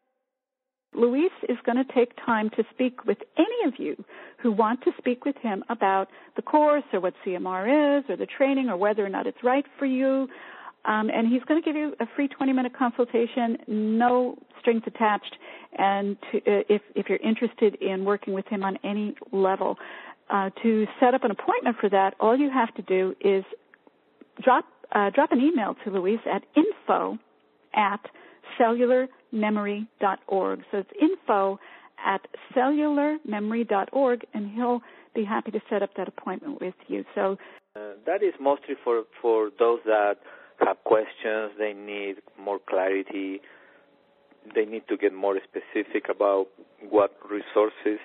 Luis is going to take time to speak with any of you who want to speak with him about the course or what C M R is or the training or whether or not it's right for you. Um, and he's going to give you a free twenty-minute consultation, no strings attached, and to, uh, if, if you're interested in working with him on any level. Uh, to set up an appointment for that, all you have to do is drop uh, drop an email to Luis at info at cellular memory dot org. So it's info at cellular memory dot org, and he'll be happy to set up that appointment with you. So uh, that is mostly for, for those that have questions, they need more clarity, they need to get more specific about what resources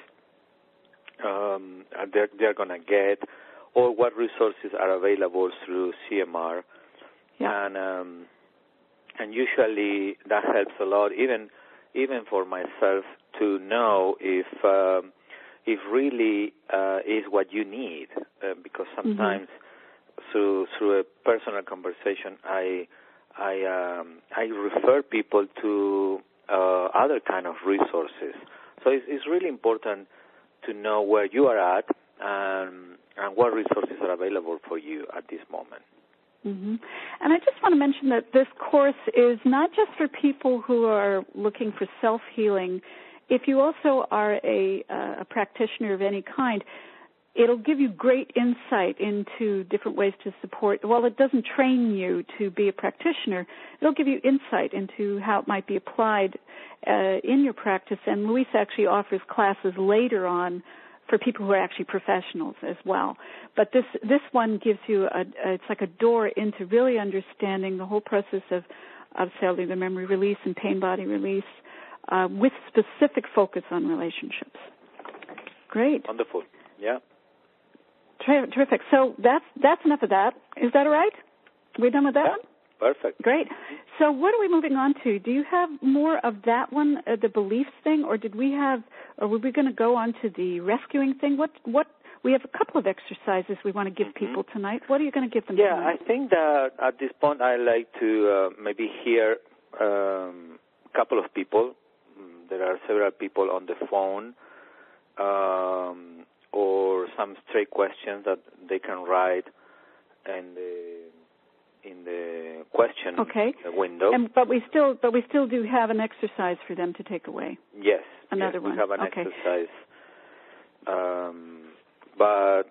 Um, they're, they're going to get, or what resources are available through C M R. Yeah. And um, and usually that helps a lot, even even for myself, to know if um, if really uh, is what you need, uh, because sometimes mm-hmm. through through a personal conversation, I I um, I refer people to uh, other kind of resources. So it's, it's really important to know where you are at um, and what resources are available for you at this moment. Mm-hmm. And I just want to mention that this course is not just for people who are looking for self-healing. If you also are a, uh, a practitioner of any kind, it'll give you great insight into different ways to support. While it doesn't train you to be a practitioner, it'll give you insight into how it might be applied uh, in your practice. And Luis actually offers classes later on for people who are actually professionals as well. But this this one gives you a, a it's like a door into really understanding the whole process of, of cellular memory release and pain body release uh, with specific focus on relationships. Great. Wonderful. Yeah. Terrific. So that's that's enough of that. Is that all right? We done with that yeah, one? Perfect. Great. So what are we moving on to? Do you have more of that one, uh, the beliefs thing, or did we have, or were we going to go on to the rescuing thing? What what? We have a couple of exercises we want to give mm-hmm. people tonight. What are you going to give them? Yeah, tonight? I think that at this point I'd like to uh, maybe hear um, a couple of people. There are several people on the phone. Um, or some straight questions that they can write in the in the question okay. window. And, but we still but we still do have an exercise for them to take away. Yes. Another yes, one. We have an okay. exercise. Um, but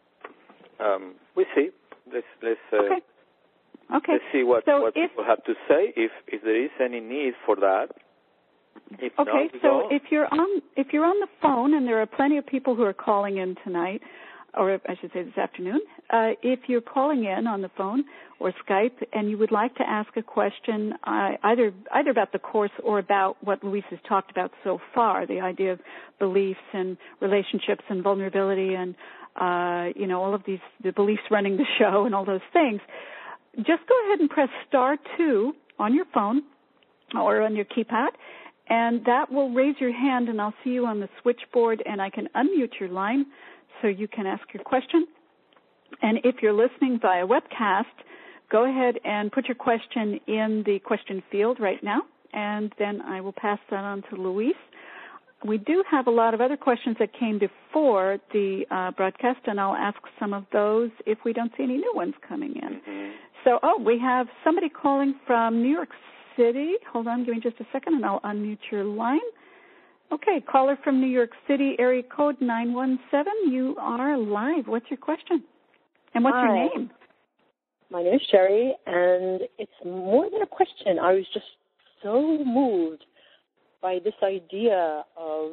um, we see. Let's let's uh, okay. Okay. let's see what, so what if, people have to say. If if there is any need for that. If okay, not, so go. if you're on if you're on the phone, and there are plenty of people who are calling in tonight, or I should say this afternoon, uh, if you're calling in on the phone or Skype and you would like to ask a question, uh, either either about the course or about what Luis has talked about so far, the idea of beliefs and relationships and vulnerability and uh, you know all of these the beliefs running the show and all those things, just go ahead and press star two on your phone or on your keypad. And that will raise your hand, and I'll see you on the switchboard, and I can unmute your line so you can ask your question. And if you're listening via webcast, go ahead and put your question in the question field right now, and then I will pass that on to Luis. We do have a lot of other questions that came before the uh, broadcast, and I'll ask some of those if we don't see any new ones coming in. Mm-hmm. So, oh, we have somebody calling from New York City. Hold on, give me just a second, and I'll unmute your line. Okay, caller from New York City, area code nine one seven. You are live. What's your question? And what's Hi. your name? My name is Sherry, and it's more than a question. I was just so moved by this idea of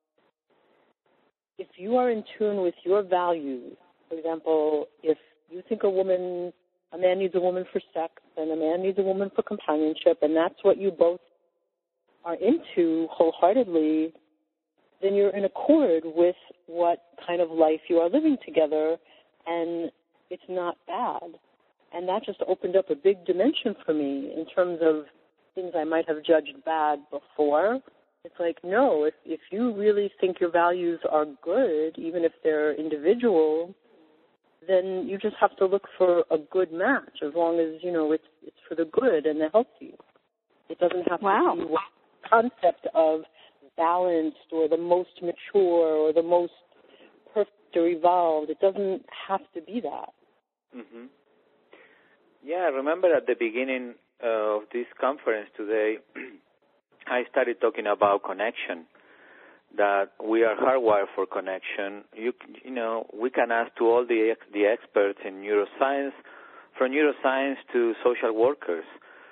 if you are in tune with your values, for example, if you think a woman, a man needs a woman for sex and a man needs a woman for companionship, and that's what you both are into wholeheartedly, then you're in accord with what kind of life you are living together, and it's not bad. And that just opened up a big dimension for me in terms of things I might have judged bad before. It's like, no, if, if you really think your values are good, even if they're individual, then you just have to look for a good match as long as, you know, it's it's for the good and the healthy. It doesn't have Wow. to be one concept of balanced or the most mature or the most perfect or evolved. It doesn't have to be that. Mm-hmm. Yeah, I remember at the beginning of this conference today, I started talking about connection, that we are hardwired for connection. You, you know, we can ask to all the the experts in neuroscience, from neuroscience to social workers.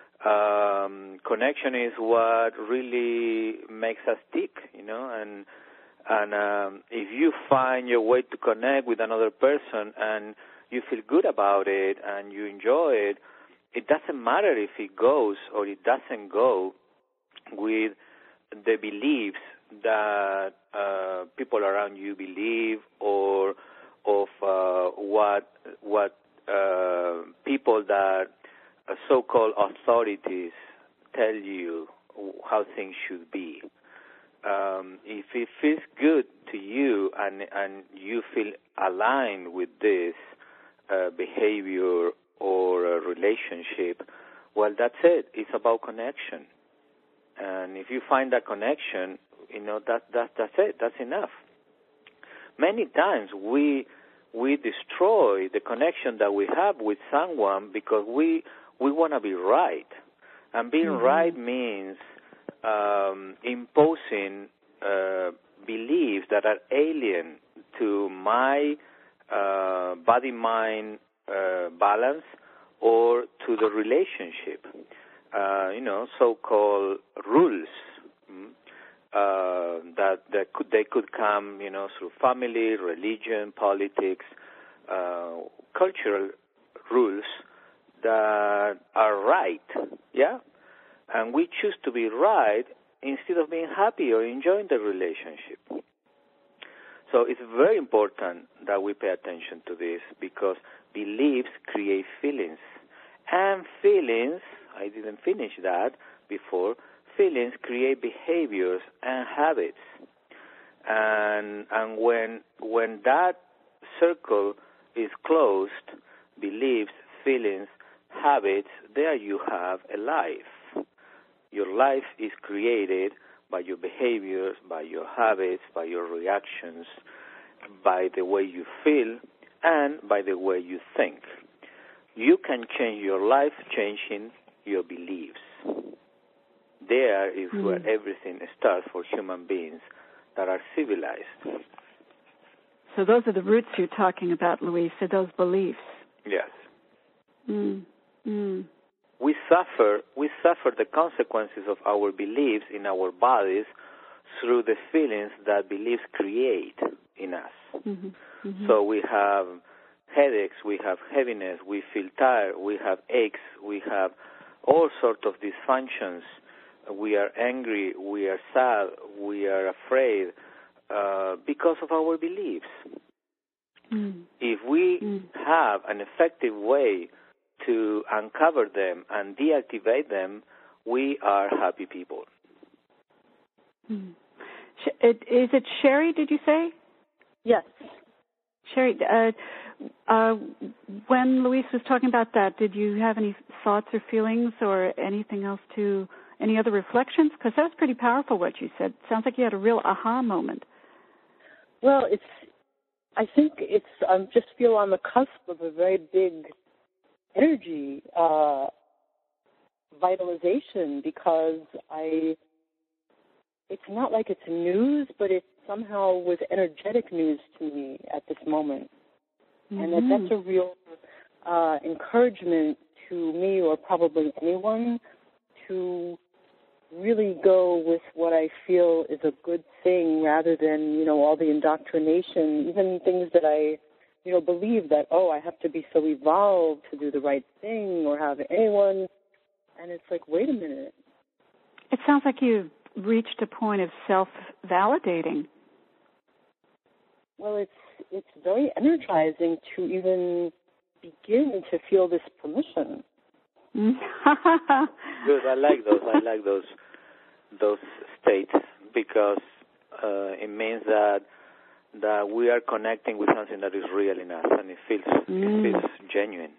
Um, connection is what really makes us tick, you know, and and um, if you find your way to connect with another person and you feel good about it and you enjoy it, it doesn't matter if it goes or it doesn't go with the beliefs that uh, people around you believe, or of uh, what what uh, people that uh, so-called authorities tell you how things should be. Um, if it feels good to you and and you feel aligned with this uh, behavior or a relationship, well, that's it. It's about connection. And if you find that connection, you know, that, that that's it. That's enough. Many times we we destroy the connection that we have with someone because we we want to be right. And being mm-hmm. right means um, imposing uh, beliefs that are alien to my uh, body-mind uh, balance or to the relationship. Uh, you know, so-called rules uh, that that could they could come, you know, through family, religion, politics, uh, cultural rules that are right, yeah, and we choose to be right instead of being happy or enjoying the relationship. So it's very important that we pay attention to this because beliefs create feelings, and feelings. I didn't finish that before. Feelings create behaviors and habits, and and when when that circle is closed, beliefs, feelings, habits, there you have a life. Your life is created by your behaviors, by your habits, by your reactions, by the way you feel, and by the way you think. You can change your life changing your beliefs. There is mm. where everything starts for human beings that are civilized. So those are the roots you're talking about, Luis, are those beliefs. Yes. Mm. Mm. We suffer, we suffer the consequences of our beliefs in our bodies through the feelings that beliefs create in us. Mm-hmm. Mm-hmm. So we have headaches, we have heaviness, we feel tired, we have aches, we have all sorts of dysfunctions. We are angry, we are sad, we are afraid uh, because of our beliefs. Mm. If we mm. have an effective way to uncover them and deactivate them, we are happy people. Mm. Is it Sherry, did you say? Yes. Sherry, uh, uh, when Luis was talking about that, did you have any thoughts or feelings or anything else to, any other reflections? Because that was pretty powerful what you said. Sounds like you had a real aha moment. Well, it's, I think it's, I um, just feel on the cusp of a very big energy uh, vitalization, because I, it's not like it's news, but it somehow was energetic news to me at this moment. Mm-hmm. And that that's a real uh, encouragement to me, or probably anyone, to really go with what I feel is a good thing, rather than, you know, all the indoctrination, even things that I, you know, believe that, oh, I have to be so evolved to do the right thing or have anyone. And it's like, wait a minute. It sounds like you've reached a point of self-validating. Well, it's it's very energizing to even begin to feel this permission. Good. I like those. I like those those states, because uh, it means that that we are connecting with something that is real in us, and it feels mm. it feels genuine.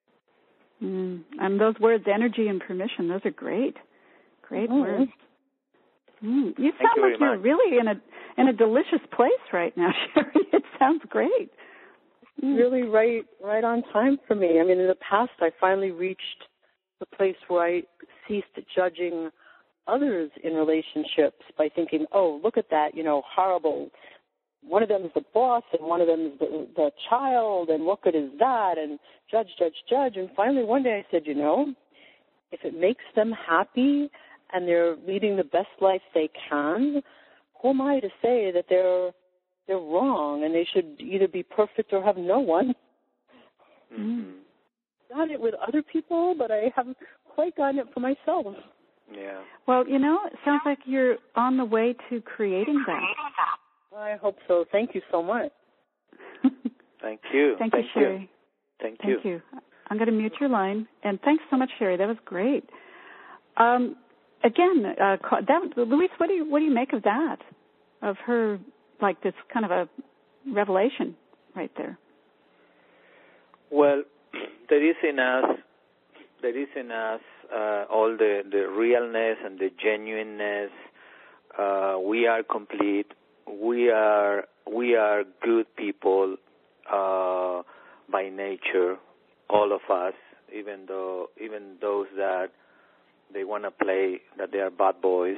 Mm. And those words, energy and permission, those are great, great mm-hmm. words. Mm. You sound you like you're much. really in a in a delicious place right now, Sherry. It sounds great. Mm. Really right right on time for me. I mean, in the past, I finally reached the place where I ceased judging others in relationships by thinking, oh, look at that, you know, horrible. One of them is the boss, and one of them is the, the child, and what good is that? And judge, judge, judge. And finally, one day I said, you know, if it makes them happy and they're leading the best life they can, who am I to say that they're they're wrong and they should either be perfect or have no one? Mm-hmm. Got it with other people, but I haven't quite gotten it for myself. Yeah. Well, you know, it sounds like you're on the way to creating that. I hope so. Thank you so much. Thank you. Thank, Thank you, Sherry. You. Thank you. you. Thank you. I'm going to mute your line. And thanks so much, Sherry. That was great. Um, again, uh, that, Luis, what do you what do you make of that? Of her, like this kind of a revelation right there. Well, there is in us, there is in us uh, all the, the realness and the genuineness. Uh, we are complete. We are we are good people uh, by nature, all of us. Even though even those that they want to play that they are bad boys,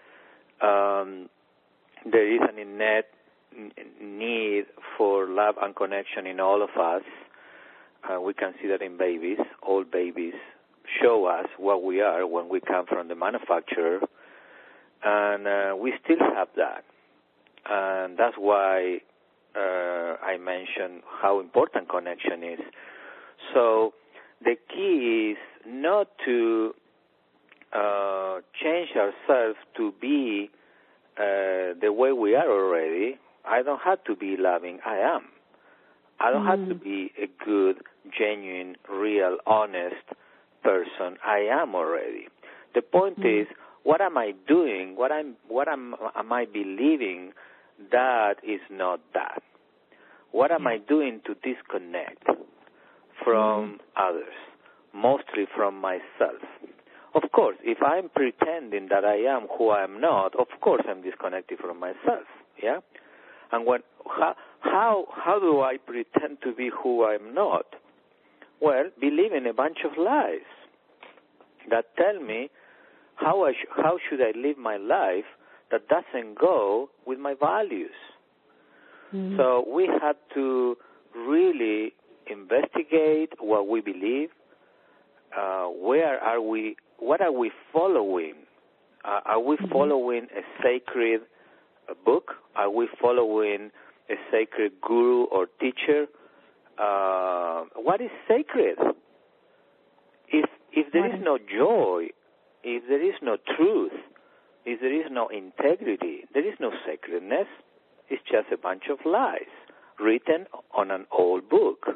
um, there is an innate need for love and connection in all of us. Uh, we can see that in babies. All babies show us what we are when we come from the manufacturer, and uh, we still have that. And that's why uh, I mentioned how important connection is. So the key is not to uh, change ourselves to be uh, the way we are already. I don't have to be loving. I am. I don't mm. have to be a good, genuine, real, honest person. I am already. The point mm. is, what am I doing? What I'm, what am, am I believing? That is not that. What am I doing to disconnect from mm. others, mostly from myself? Of course, if I'm pretending that I am who I am not, of course I'm disconnected from myself. Yeah. And when how how how do I pretend to be who I'm not? Well, believing a bunch of lies that tell me how I sh- how should I live my life that doesn't go with my values. Mm-hmm. So we have to really investigate what we believe. Uh, where are we? What are we following? Uh, are we mm-hmm. following a sacred a book? Are we following a sacred guru or teacher? Uh, what is sacred? If if there is no joy, if there is no truth, if there is no integrity, there is no sacredness. It's just a bunch of lies written on an old book.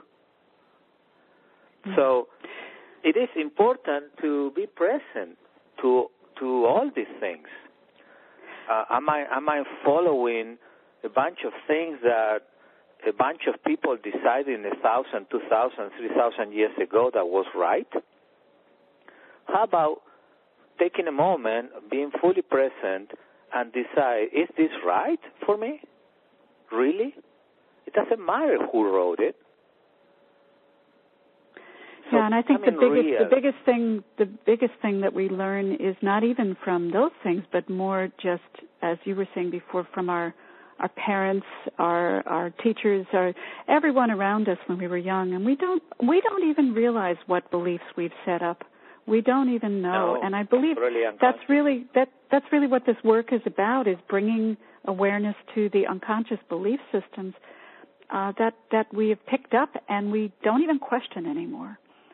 Mm-hmm. So it is important to be present to to all these things. Uh, am I am I following a bunch of things that a bunch of people decided a thousand, two thousand, three thousand years ago that was right? How about taking a moment, being fully present, and decide, is this right for me? Really? It doesn't matter who wrote it. So yeah, and I think the biggest real. the biggest thing the biggest thing that we learn is not even from those things, but more just, as you were saying before, from our our parents, our our teachers, our everyone around us when we were young, and we don't we don't even realize what beliefs we've set up. We don't even know, no, and I believe really that's really that that's really what this work is about: is bringing awareness to the unconscious belief systems uh, that that we have picked up and we don't even question anymore.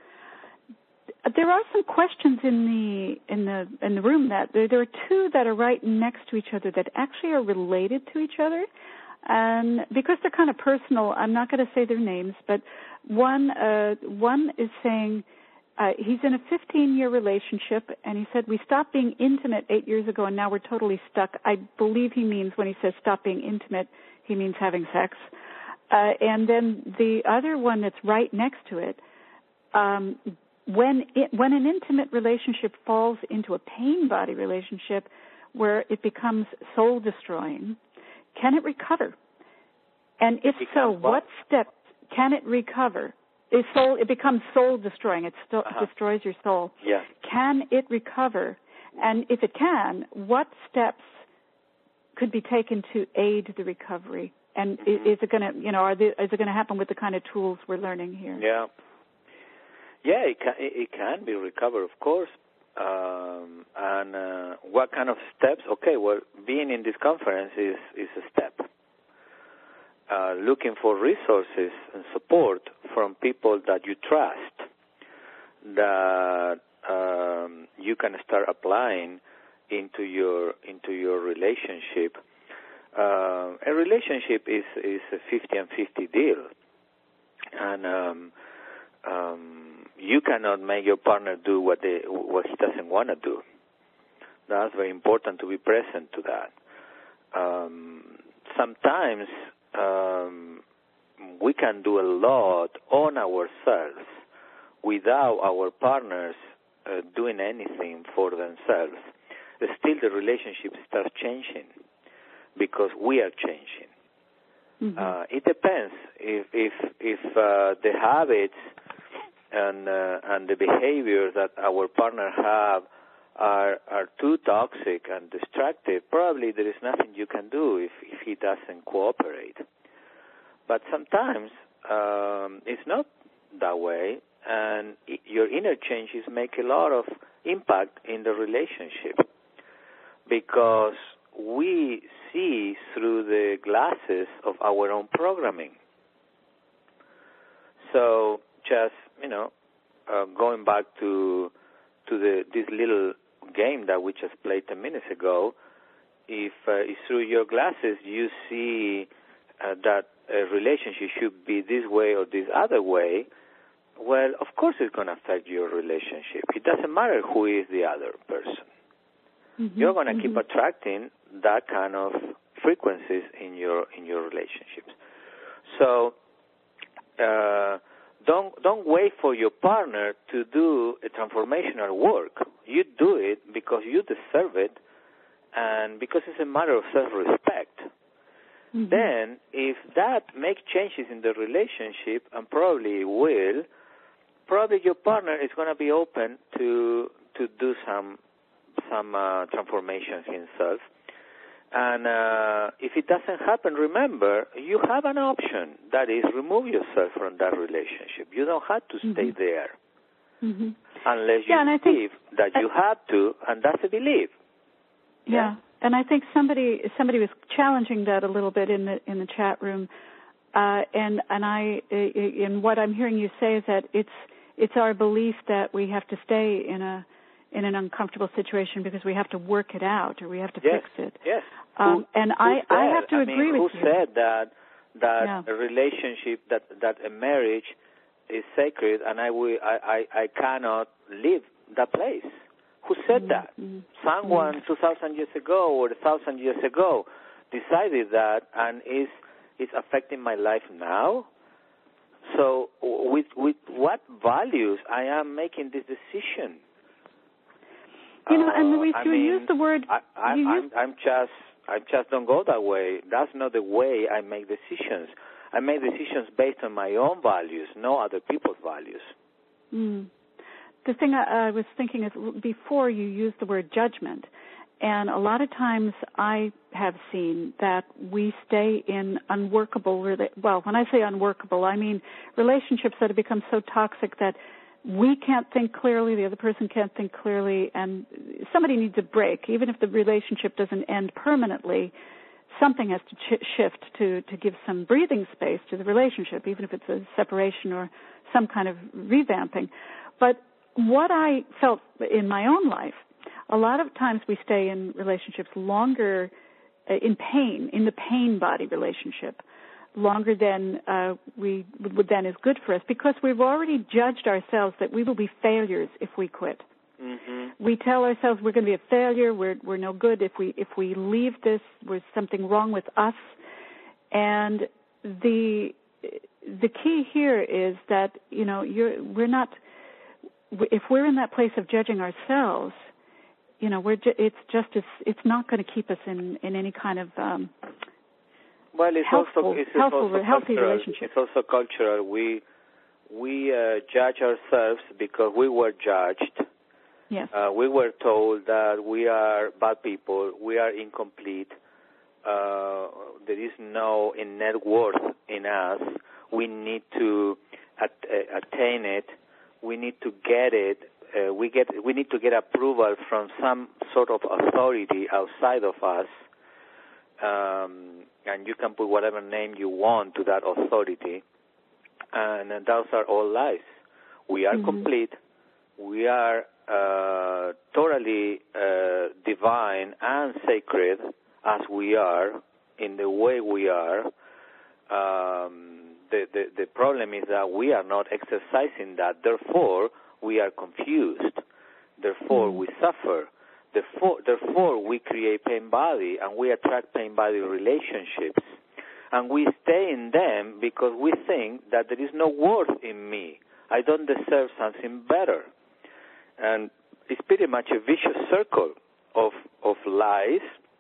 There are some questions in the in the in the room that there, there are two that are right next to each other that actually are related to each other, and because they're kind of personal, I'm not going to say their names. But one uh, one is saying uh, he's in a fifteen-year relationship, and he said we stopped being intimate eight years ago, and now we're totally stuck. I believe he means when he says stop being intimate, he means having sex. Uh, and then the other one that's right next to it. Um, When it, when an intimate relationship falls into a pain body relationship where it becomes soul destroying, can it recover? And if so, what? what steps can it recover? Is soul it becomes soul destroying? It sto- uh-huh. destroys your soul. Yeah. Can it recover? And if it can, what steps could be taken to aid the recovery? And mm-hmm. is it going to, you know, are the, is it going to happen with the kind of tools we're learning here? Yeah. Yeah, it can, it can be recovered, of course. Um, and uh, what kind of steps? Okay, well, being in this conference is, is a step. Uh, looking for resources and support from people that you trust, that um, you can start applying into your into your relationship. Uh, a relationship is, is a fifty and fifty deal. And um, um, you cannot make your partner do what they, what he doesn't want to do. That's very important to be present to that. Um, sometimes um, we can do a lot on ourselves without our partners uh, doing anything for themselves. Still, the relationship starts changing because we are changing. Mm-hmm. Uh, it depends if if if uh, the habits and uh, and the behaviors that our partner have are are too toxic and destructive. Probably there is nothing you can do if if he doesn't cooperate. But sometimes um, it's not that way, and it, your inner changes make a lot of impact in the relationship because we see through the glasses of our own programming. So just, you know, uh, going back to to the this little game that we just played ten minutes ago, if uh, it's through your glasses you see uh, that a relationship should be this way or this other way, well, of course it's going to affect your relationship. It doesn't matter who is the other person. Mm-hmm, You're going to mm-hmm. keep attracting that kind of frequencies in your in your relationships. So uh, don't don't wait for your partner to do a transformational work. You do it because you deserve it, and because it's a matter of self-respect. Mm-hmm. Then, if that makes changes in the relationship, and probably will, probably your partner is going to be open to to do some. some uh, transformations himself. And uh, if it doesn't happen, remember, you have an option. That is, remove yourself from that relationship. You don't have to stay mm-hmm. there. Mm-hmm. Unless you yeah, believe think, that you I, have to, and that's a belief. Yeah. yeah, and I think somebody somebody was challenging that a little bit in the in the chat room. Uh, and and I, in what I'm hearing you say is that it's it's our belief that we have to stay in a in an uncomfortable situation because we have to work it out or we have to yes, fix it. Yes. Um, who, and who I, said, I have to I agree mean, with who you. Who said that that yeah. a relationship, that, that a marriage is sacred and I, will, I, I, I cannot leave that place? Who said mm-hmm. that? Mm-hmm. Someone mm-hmm. two thousand years ago or one thousand years ago decided that and is is affecting my life now. So with with what values I am making this decision? You know, and Luis, uh, you I mean, use the word. I, I, you I'm, use, I'm just, I just don't go that way. That's not the way I make decisions. I make decisions based on my own values, no other people's values. Mm. The thing I, I was thinking is before you used the word judgment, and a lot of times I have seen that we stay in unworkable, well, when I say unworkable, I mean relationships that have become so toxic that we can't think clearly, the other person can't think clearly, and somebody needs a break. Even if the relationship doesn't end permanently, something has to ch- shift to, to give some breathing space to the relationship, even if it's a separation or some kind of revamping. But what I felt in my own life, a lot of times we stay in relationships longer uh, in pain, in the pain body relationship, longer than uh, we would then is good for us, because we've already judged ourselves that we will be failures if we quit. Mm-hmm. We tell ourselves we're going to be a failure, we're we're no good if we if we leave this, there's something wrong with us. And the the key here is that, you know, you're we're not, if we're in that place of judging ourselves, you know, we're ju- it's just it's it's not going to keep us in in any kind of um, Well, it's healthful, also it's healthful, also healthy cultural. relationship. It's also cultural. We we uh, judge ourselves because we were judged. Yes. Uh, we were told that we are bad people. We are incomplete. Uh, there is no innate worth in us. We need to at, uh, attain it. We need to get it. Uh, we get. We need to get approval from some sort of authority outside of us. Um, and you can put whatever name you want to that authority, and uh, those are all lies. We are mm-hmm. complete. We are uh, totally uh, divine and sacred as we are, in the way we are. Um, the, the, the problem is that we are not exercising that. Therefore, we are confused. Therefore, mm-hmm. we suffer. Therefore, therefore, we create pain body, and we attract pain body relationships. And we stay in them because we think that there is no worth in me. I don't deserve something better. And it's pretty much a vicious circle of of lies,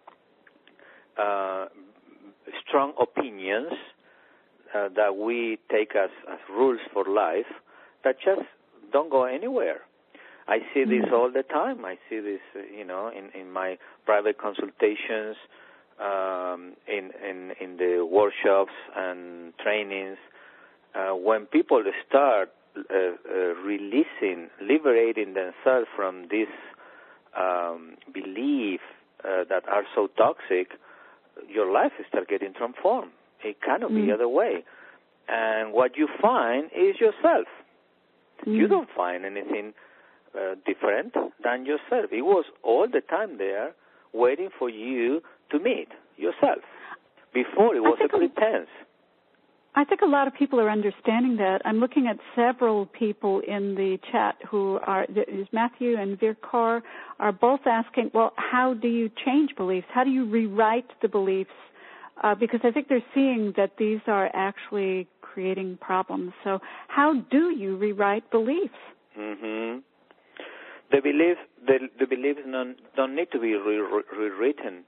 uh, strong opinions uh, that we take as, as rules for life that just don't go anywhere. I see this all the time. I see this, you know, in, in my private consultations, um, in, in in the workshops and trainings. Uh, when people start uh, uh, releasing, liberating themselves from this um, belief uh, that are so toxic, your life starts getting transformed. It cannot mm. be the other way. And what you find is yourself. Mm. You don't find anything Uh, different than yourself. It was all the time there waiting for you to meet yourself. Before, it was a pretense. I think a lot of people are understanding that. I'm looking at several people in the chat who are, is Matthew and Veer Kaur, are both asking, well, how do you change beliefs? How do you rewrite the beliefs? Uh, because I think they're seeing that these are actually creating problems. So how do you rewrite beliefs? Mm-hmm. The beliefs, the, the beliefs don't, don't need to be re- rewritten.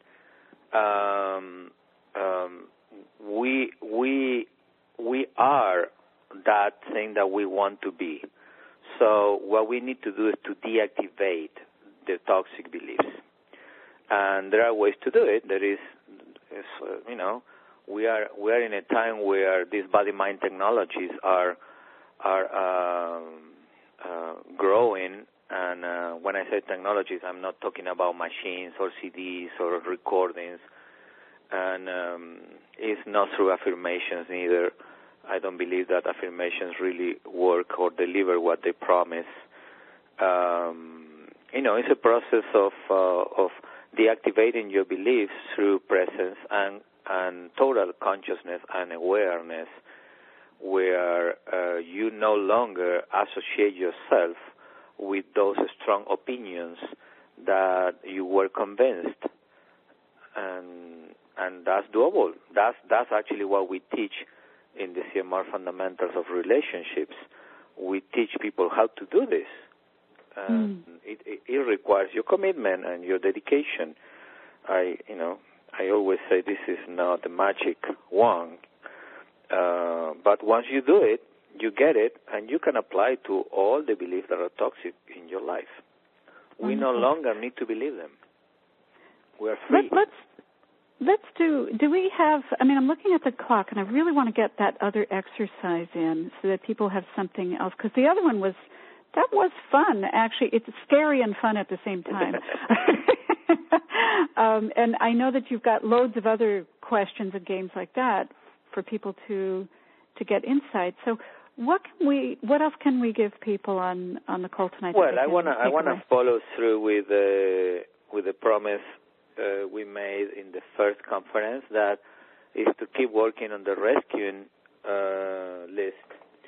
Um, um, we we we are that thing that we want to be. So what we need to do is to deactivate the toxic beliefs, and there are ways to do it. There is, is uh, you know, we are we are in a time where these body-mind technologies are are um, uh, growing. And uh, when I say technologies, I'm not talking about machines or C Ds or recordings. And um, it's not through affirmations either. I don't believe that affirmations really work or deliver what they promise. Um, you know, it's a process of uh, of deactivating your beliefs through presence and, and total consciousness and awareness, where uh, you no longer associate yourself with those strong opinions that you were convinced. And and that's doable. That's that's actually what we teach in the C M R Fundamentals of Relationships. We teach people how to do this. And mm. it, it, it requires your commitment and your dedication. I, you know, I always say this is not a magic wand, uh, but once you do it, you get it, and you can apply it to all the beliefs that are toxic in your life. We Wonderful. No longer need to believe them. We're free. Let, let's let's do. Do we have? I mean, I'm looking at the clock, and I really want to get that other exercise in so that people have something else. Because the other one was that was fun. Actually, it's scary and fun at the same time. um, and I know that you've got loads of other questions and games like that for people to to get insight. So. What can we? What else can we give people on, on the call tonight? Well, I wanna I wanna follow through with the with the promise uh, we made in the first conference, that is to keep working on the rescuing uh, list.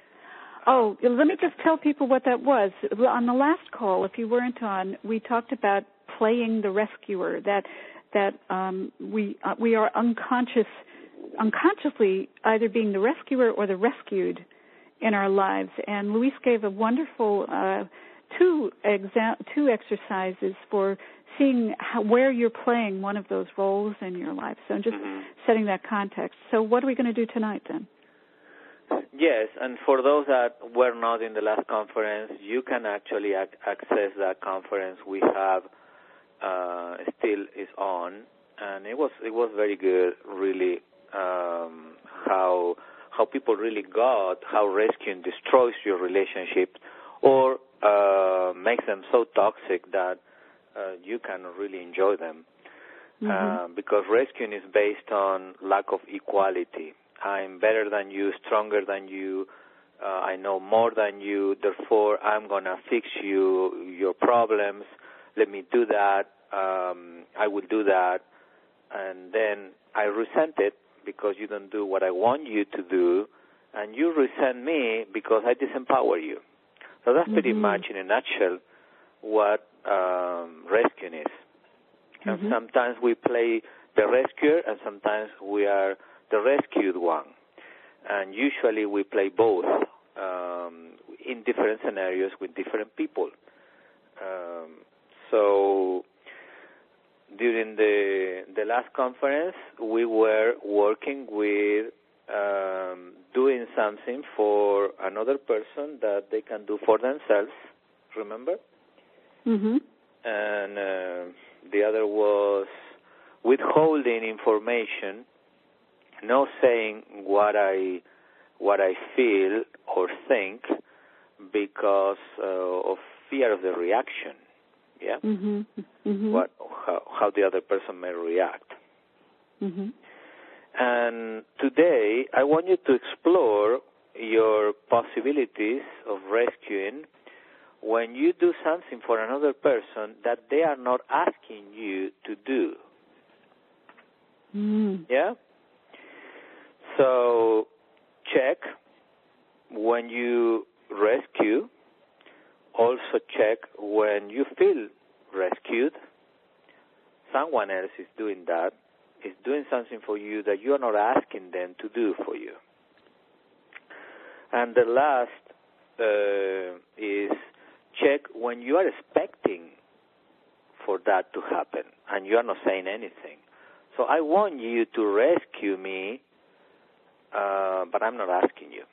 Oh, let me just tell people what that was. On the last call, if you weren't on, we talked about playing the rescuer. That that um, we uh, we are unconscious, unconsciously either being the rescuer or the rescued in our lives, and Luis gave a wonderful uh, two exa- two exercises for seeing how, where you're playing one of those roles in your life. So I'm just mm-hmm. setting that context. So what are we going to do tonight then? Yes, and for those that were not in the last conference, you can actually ac- access that conference. We have uh, still is on, and it was it was very good. Really, um, how. how people really got how rescuing destroys your relationship or uh, makes them so toxic that uh, you cannot really enjoy them. Mm-hmm. Uh, because rescuing is based on lack of equality. I'm better than you, stronger than you, uh, I know more than you, therefore I'm going to fix you, your problems, let me do that, um, I will do that, and then I resent it because you don't do what I want you to do, and you resent me because I disempower you. So that's mm-hmm. pretty much, in a nutshell, what um, rescuing is. Mm-hmm. And sometimes we play the rescuer, and sometimes we are the rescued one. And usually we play both um, in different scenarios with different people. Um, so during the the last conference, we were working with um, doing something for another person that they can do for themselves, remember? Mm-hmm. And uh, the other was withholding information, not saying what I what I feel or think because uh, of fear of the reaction. Yeah, mm-hmm. Mm-hmm. what how, how the other person may react. Mm-hmm. And today I want you to explore your possibilities of rescuing when you do something for another person that they are not asking you to do. Mm. Yeah? So check when you rescue. Also check when you feel rescued. Someone else is doing that, is doing something for you that you are not asking them to do for you. And the last uh, is check when you are expecting for that to happen and you are not saying anything. So I want you to rescue me, uh, but I'm not asking you.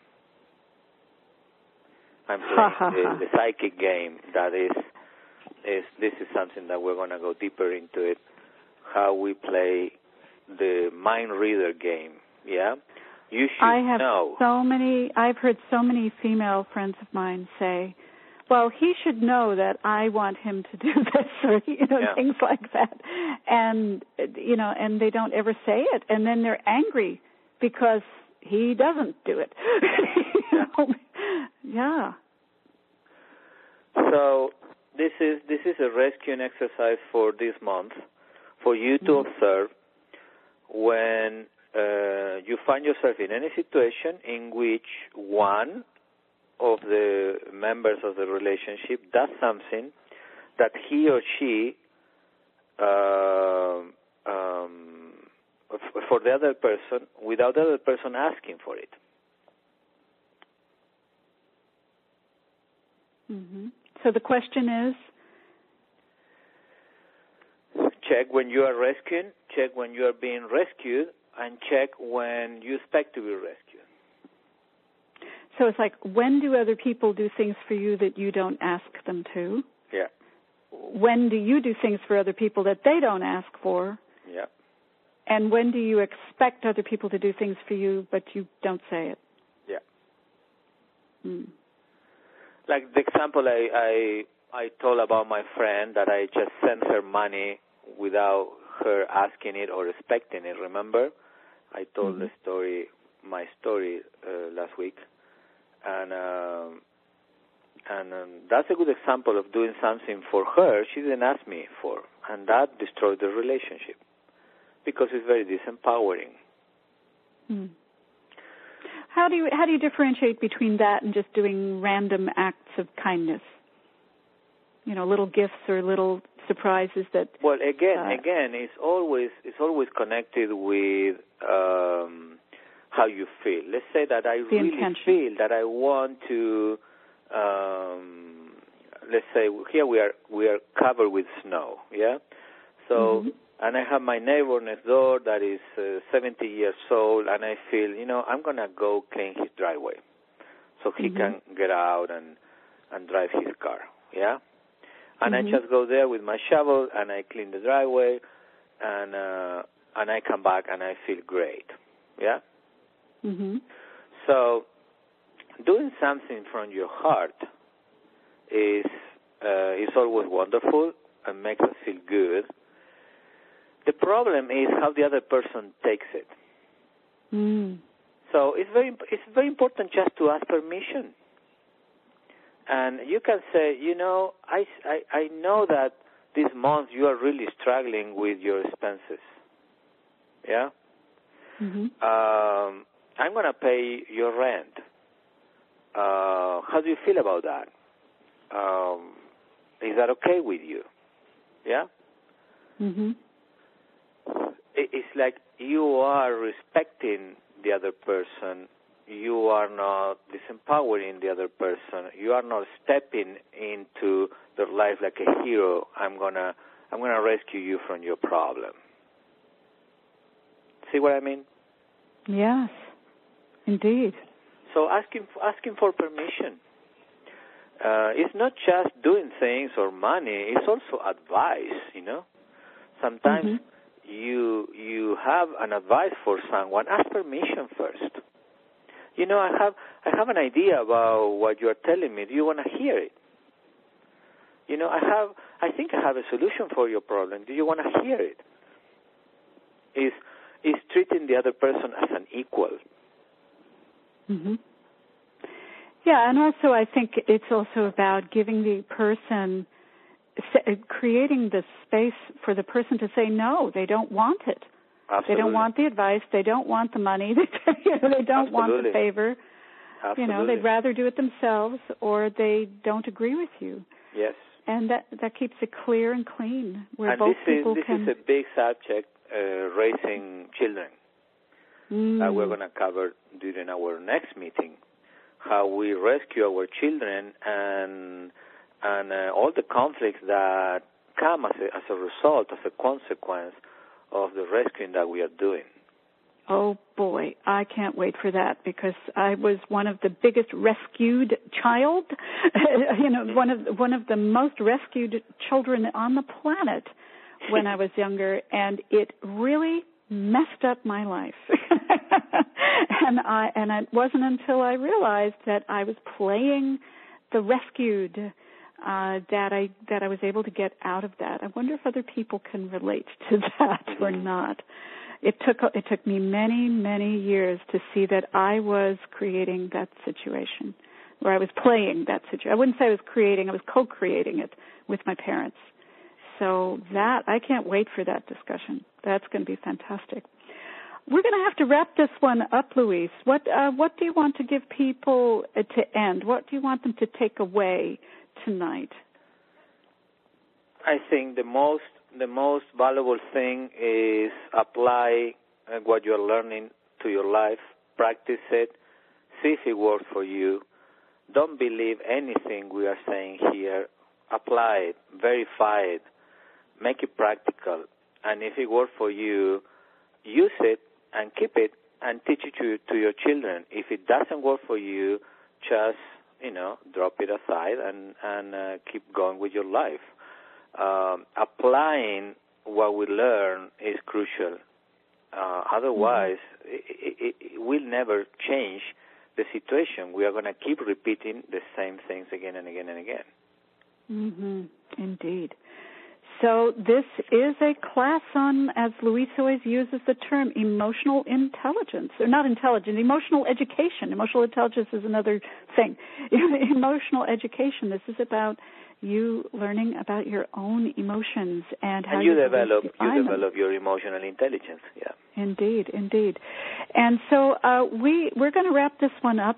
I'm playing the, the psychic game. That is, is this is something that we're going to go deeper into it, how we play the mind reader game, yeah? You should I have know. so many, I've heard so many female friends of mine say, well, he should know that I want him to do this, or, you know, yeah. things like that. And, you know, and they don't ever say it. And then they're angry because he doesn't do it. you know? Yeah. So this is this is a rescuing exercise for this month, for you to mm-hmm. observe when uh, you find yourself in any situation in which one of the members of the relationship does something that he or she uh, um, for the other person without the other person asking for it. Mm-hmm. So the question is? Check when you are rescuing, check when you are being rescued, and check when you expect to be rescued. So it's like, when do other people do things for you that you don't ask them to? Yeah. When do you do things for other people that they don't ask for? Yeah. And when do you expect other people to do things for you, but you don't say it? Yeah. Hmm. Like the example I, I I told about my friend that I just sent her money without her asking it or expecting it. Remember, I told Mm-hmm. the story, my story uh, last week, and um, and um, that's a good example of doing something for her she didn't ask me for, and that destroyed the relationship because it's very disempowering. Hmm. How do you how do you differentiate between that and just doing random acts of kindness? You know, little gifts or little surprises that. Well, again, uh, again, it's always it's always connected with um, how you feel. Let's say that I really intention. feel that I want to. Um, let's say here we are we are covered with snow. Yeah, so. Mm-hmm. And I have my neighbor next door that is uh, seventy years old, and I feel, you know, I'm going to go clean his driveway so he Mm-hmm. can get out and, and drive his car, yeah? And Mm-hmm. I just go there with my shovel, and I clean the driveway, and uh, and I come back, and I feel great, yeah? Mm-hmm. So doing something from your heart is uh, is always wonderful and makes us feel good. The problem is how the other person takes it. Mm. So it's very it's very important just to ask permission. And you can say, you know, I, I, I know that this month you are really struggling with your expenses. Yeah? Mm-hmm. Um, I'm going to pay your rent. Uh, how do you feel about that? Um, is that okay with you? Yeah? Mm-hmm. It's like you are respecting the other person. You are not disempowering the other person. You are not stepping into their life like a hero. I'm gonna, I'm gonna rescue you from your problem. See what I mean? Yes, indeed. So asking, asking for permission. Uh, it's not just doing things or money. It's also advice. You know, sometimes. Mm-hmm. You you have an advice for someone, ask permission first. You know, I have I have an idea about what you are telling me. Do you want to hear it? You know, I have I think I have a solution for your problem. Do you want to hear it? Is is treating the other person as an equal. Mm-hmm. Yeah, and also I think it's also about giving the person, creating the space for the person to say no, they don't want it. Absolutely. They don't want the advice. They don't want the money. They, you know, they don't Absolutely. want the favor. Absolutely. You know, they'd rather do it themselves, or they don't agree with you. Yes. And that that keeps it clear and clean, where and both this people is, this can. is a big subject, uh, raising children. Mm. That we're going to cover during our next meeting. How we rescue our children and and uh, all the conflicts that come as a, as a result, as a consequence of the rescuing that we are doing. Oh boy, I can't wait for that, because I was one of the biggest rescued child, you know, one of one of the most rescued children on the planet when I was younger, and it really messed up my life. and I and it wasn't until I realized that I was playing the rescued uh, that I that I was able to get out of that. I wonder if other people can relate to that or not. It took it took me many, many years to see that I was creating that situation, where I was playing that situation. I wouldn't say I was creating, I was co-creating it with my parents. So that, I can't wait for that discussion. That's going to be fantastic. We're going to have to wrap this one up, Luis. What uh, what do you want to give people uh, to end? What do you want them to take away tonight? I think the most the most valuable thing is apply uh, what you're learning to your life. Practice it. See if it works for you. Don't believe anything we are saying here. Apply it. Verify it. Make it practical. And if it works for you, use it and keep it and teach it to, to your children. If it doesn't work for you, just, you know, drop it aside and, and uh, keep going with your life. Um, applying what we learn is crucial. Uh, otherwise, mm-hmm. it, it, it will never change the situation. We are going to keep repeating the same things again and again and again. Mm-hmm. Indeed. So this is a class on, as Luis always uses the term, emotional intelligence. Or not intelligence, emotional education. Emotional intelligence is another thing. Emotional education. This is about you learning about your own emotions and how and you, you develop you develop them. your emotional intelligence. Yeah. Indeed, indeed. And so uh, we we're going to wrap this one up,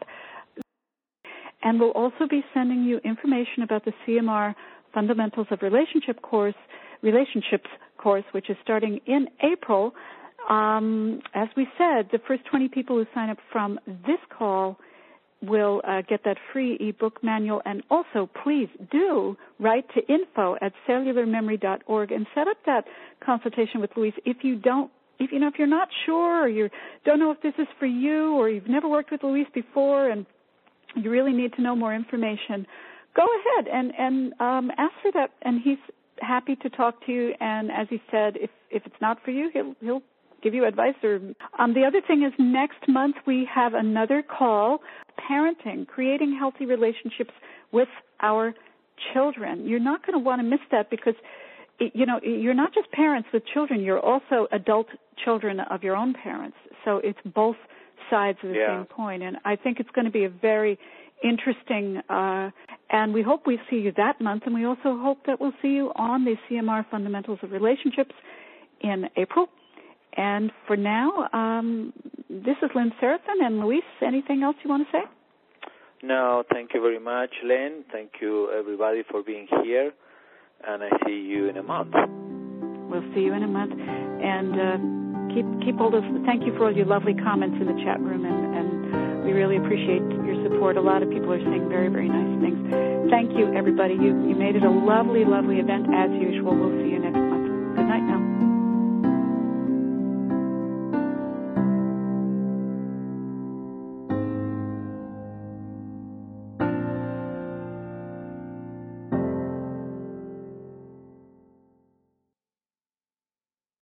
and we'll also be sending you information about the C M R Fundamentals of Relationship course, Relationships course, which is starting in April. Um, as we said, the first twenty people who sign up from this call will uh, get that free ebook manual. And also, please do write to info at cellular memory dot org and set up that consultation with Luis. If you don't, if you know, if you're not sure, or you don't know if this is for you, or you've never worked with Luis before, and you really need to know more information, go ahead and, and um, ask for that, and he's happy to talk to you. And as he said, if, if it's not for you, he'll, he'll give you advice. Or um, the other thing is next month we have another call, parenting, creating healthy relationships with our children. You're not going to want to miss that because, it, you know, you're not just parents with children. You're also adult children of your own parents. So it's both sides of the yeah. same coin. And I think it's going to be a very interesting, uh, and we hope we see you that month, and we also hope that we'll see you on the C M R Fundamentals of Relationships in April. And for now, um, this is Lynn Serafin. And Luis, anything else you want to say? No, thank you very much, Lynn. Thank you, everybody, for being here, and I see you in a month. We'll see you in a month, and uh, keep keep all those. Thank you for all your lovely comments in the chat room, and, and we really appreciate your support. A lot of people are saying very, very nice things. Thank you, everybody. You you made it a lovely, lovely event as usual. We'll see you next month. Good night now.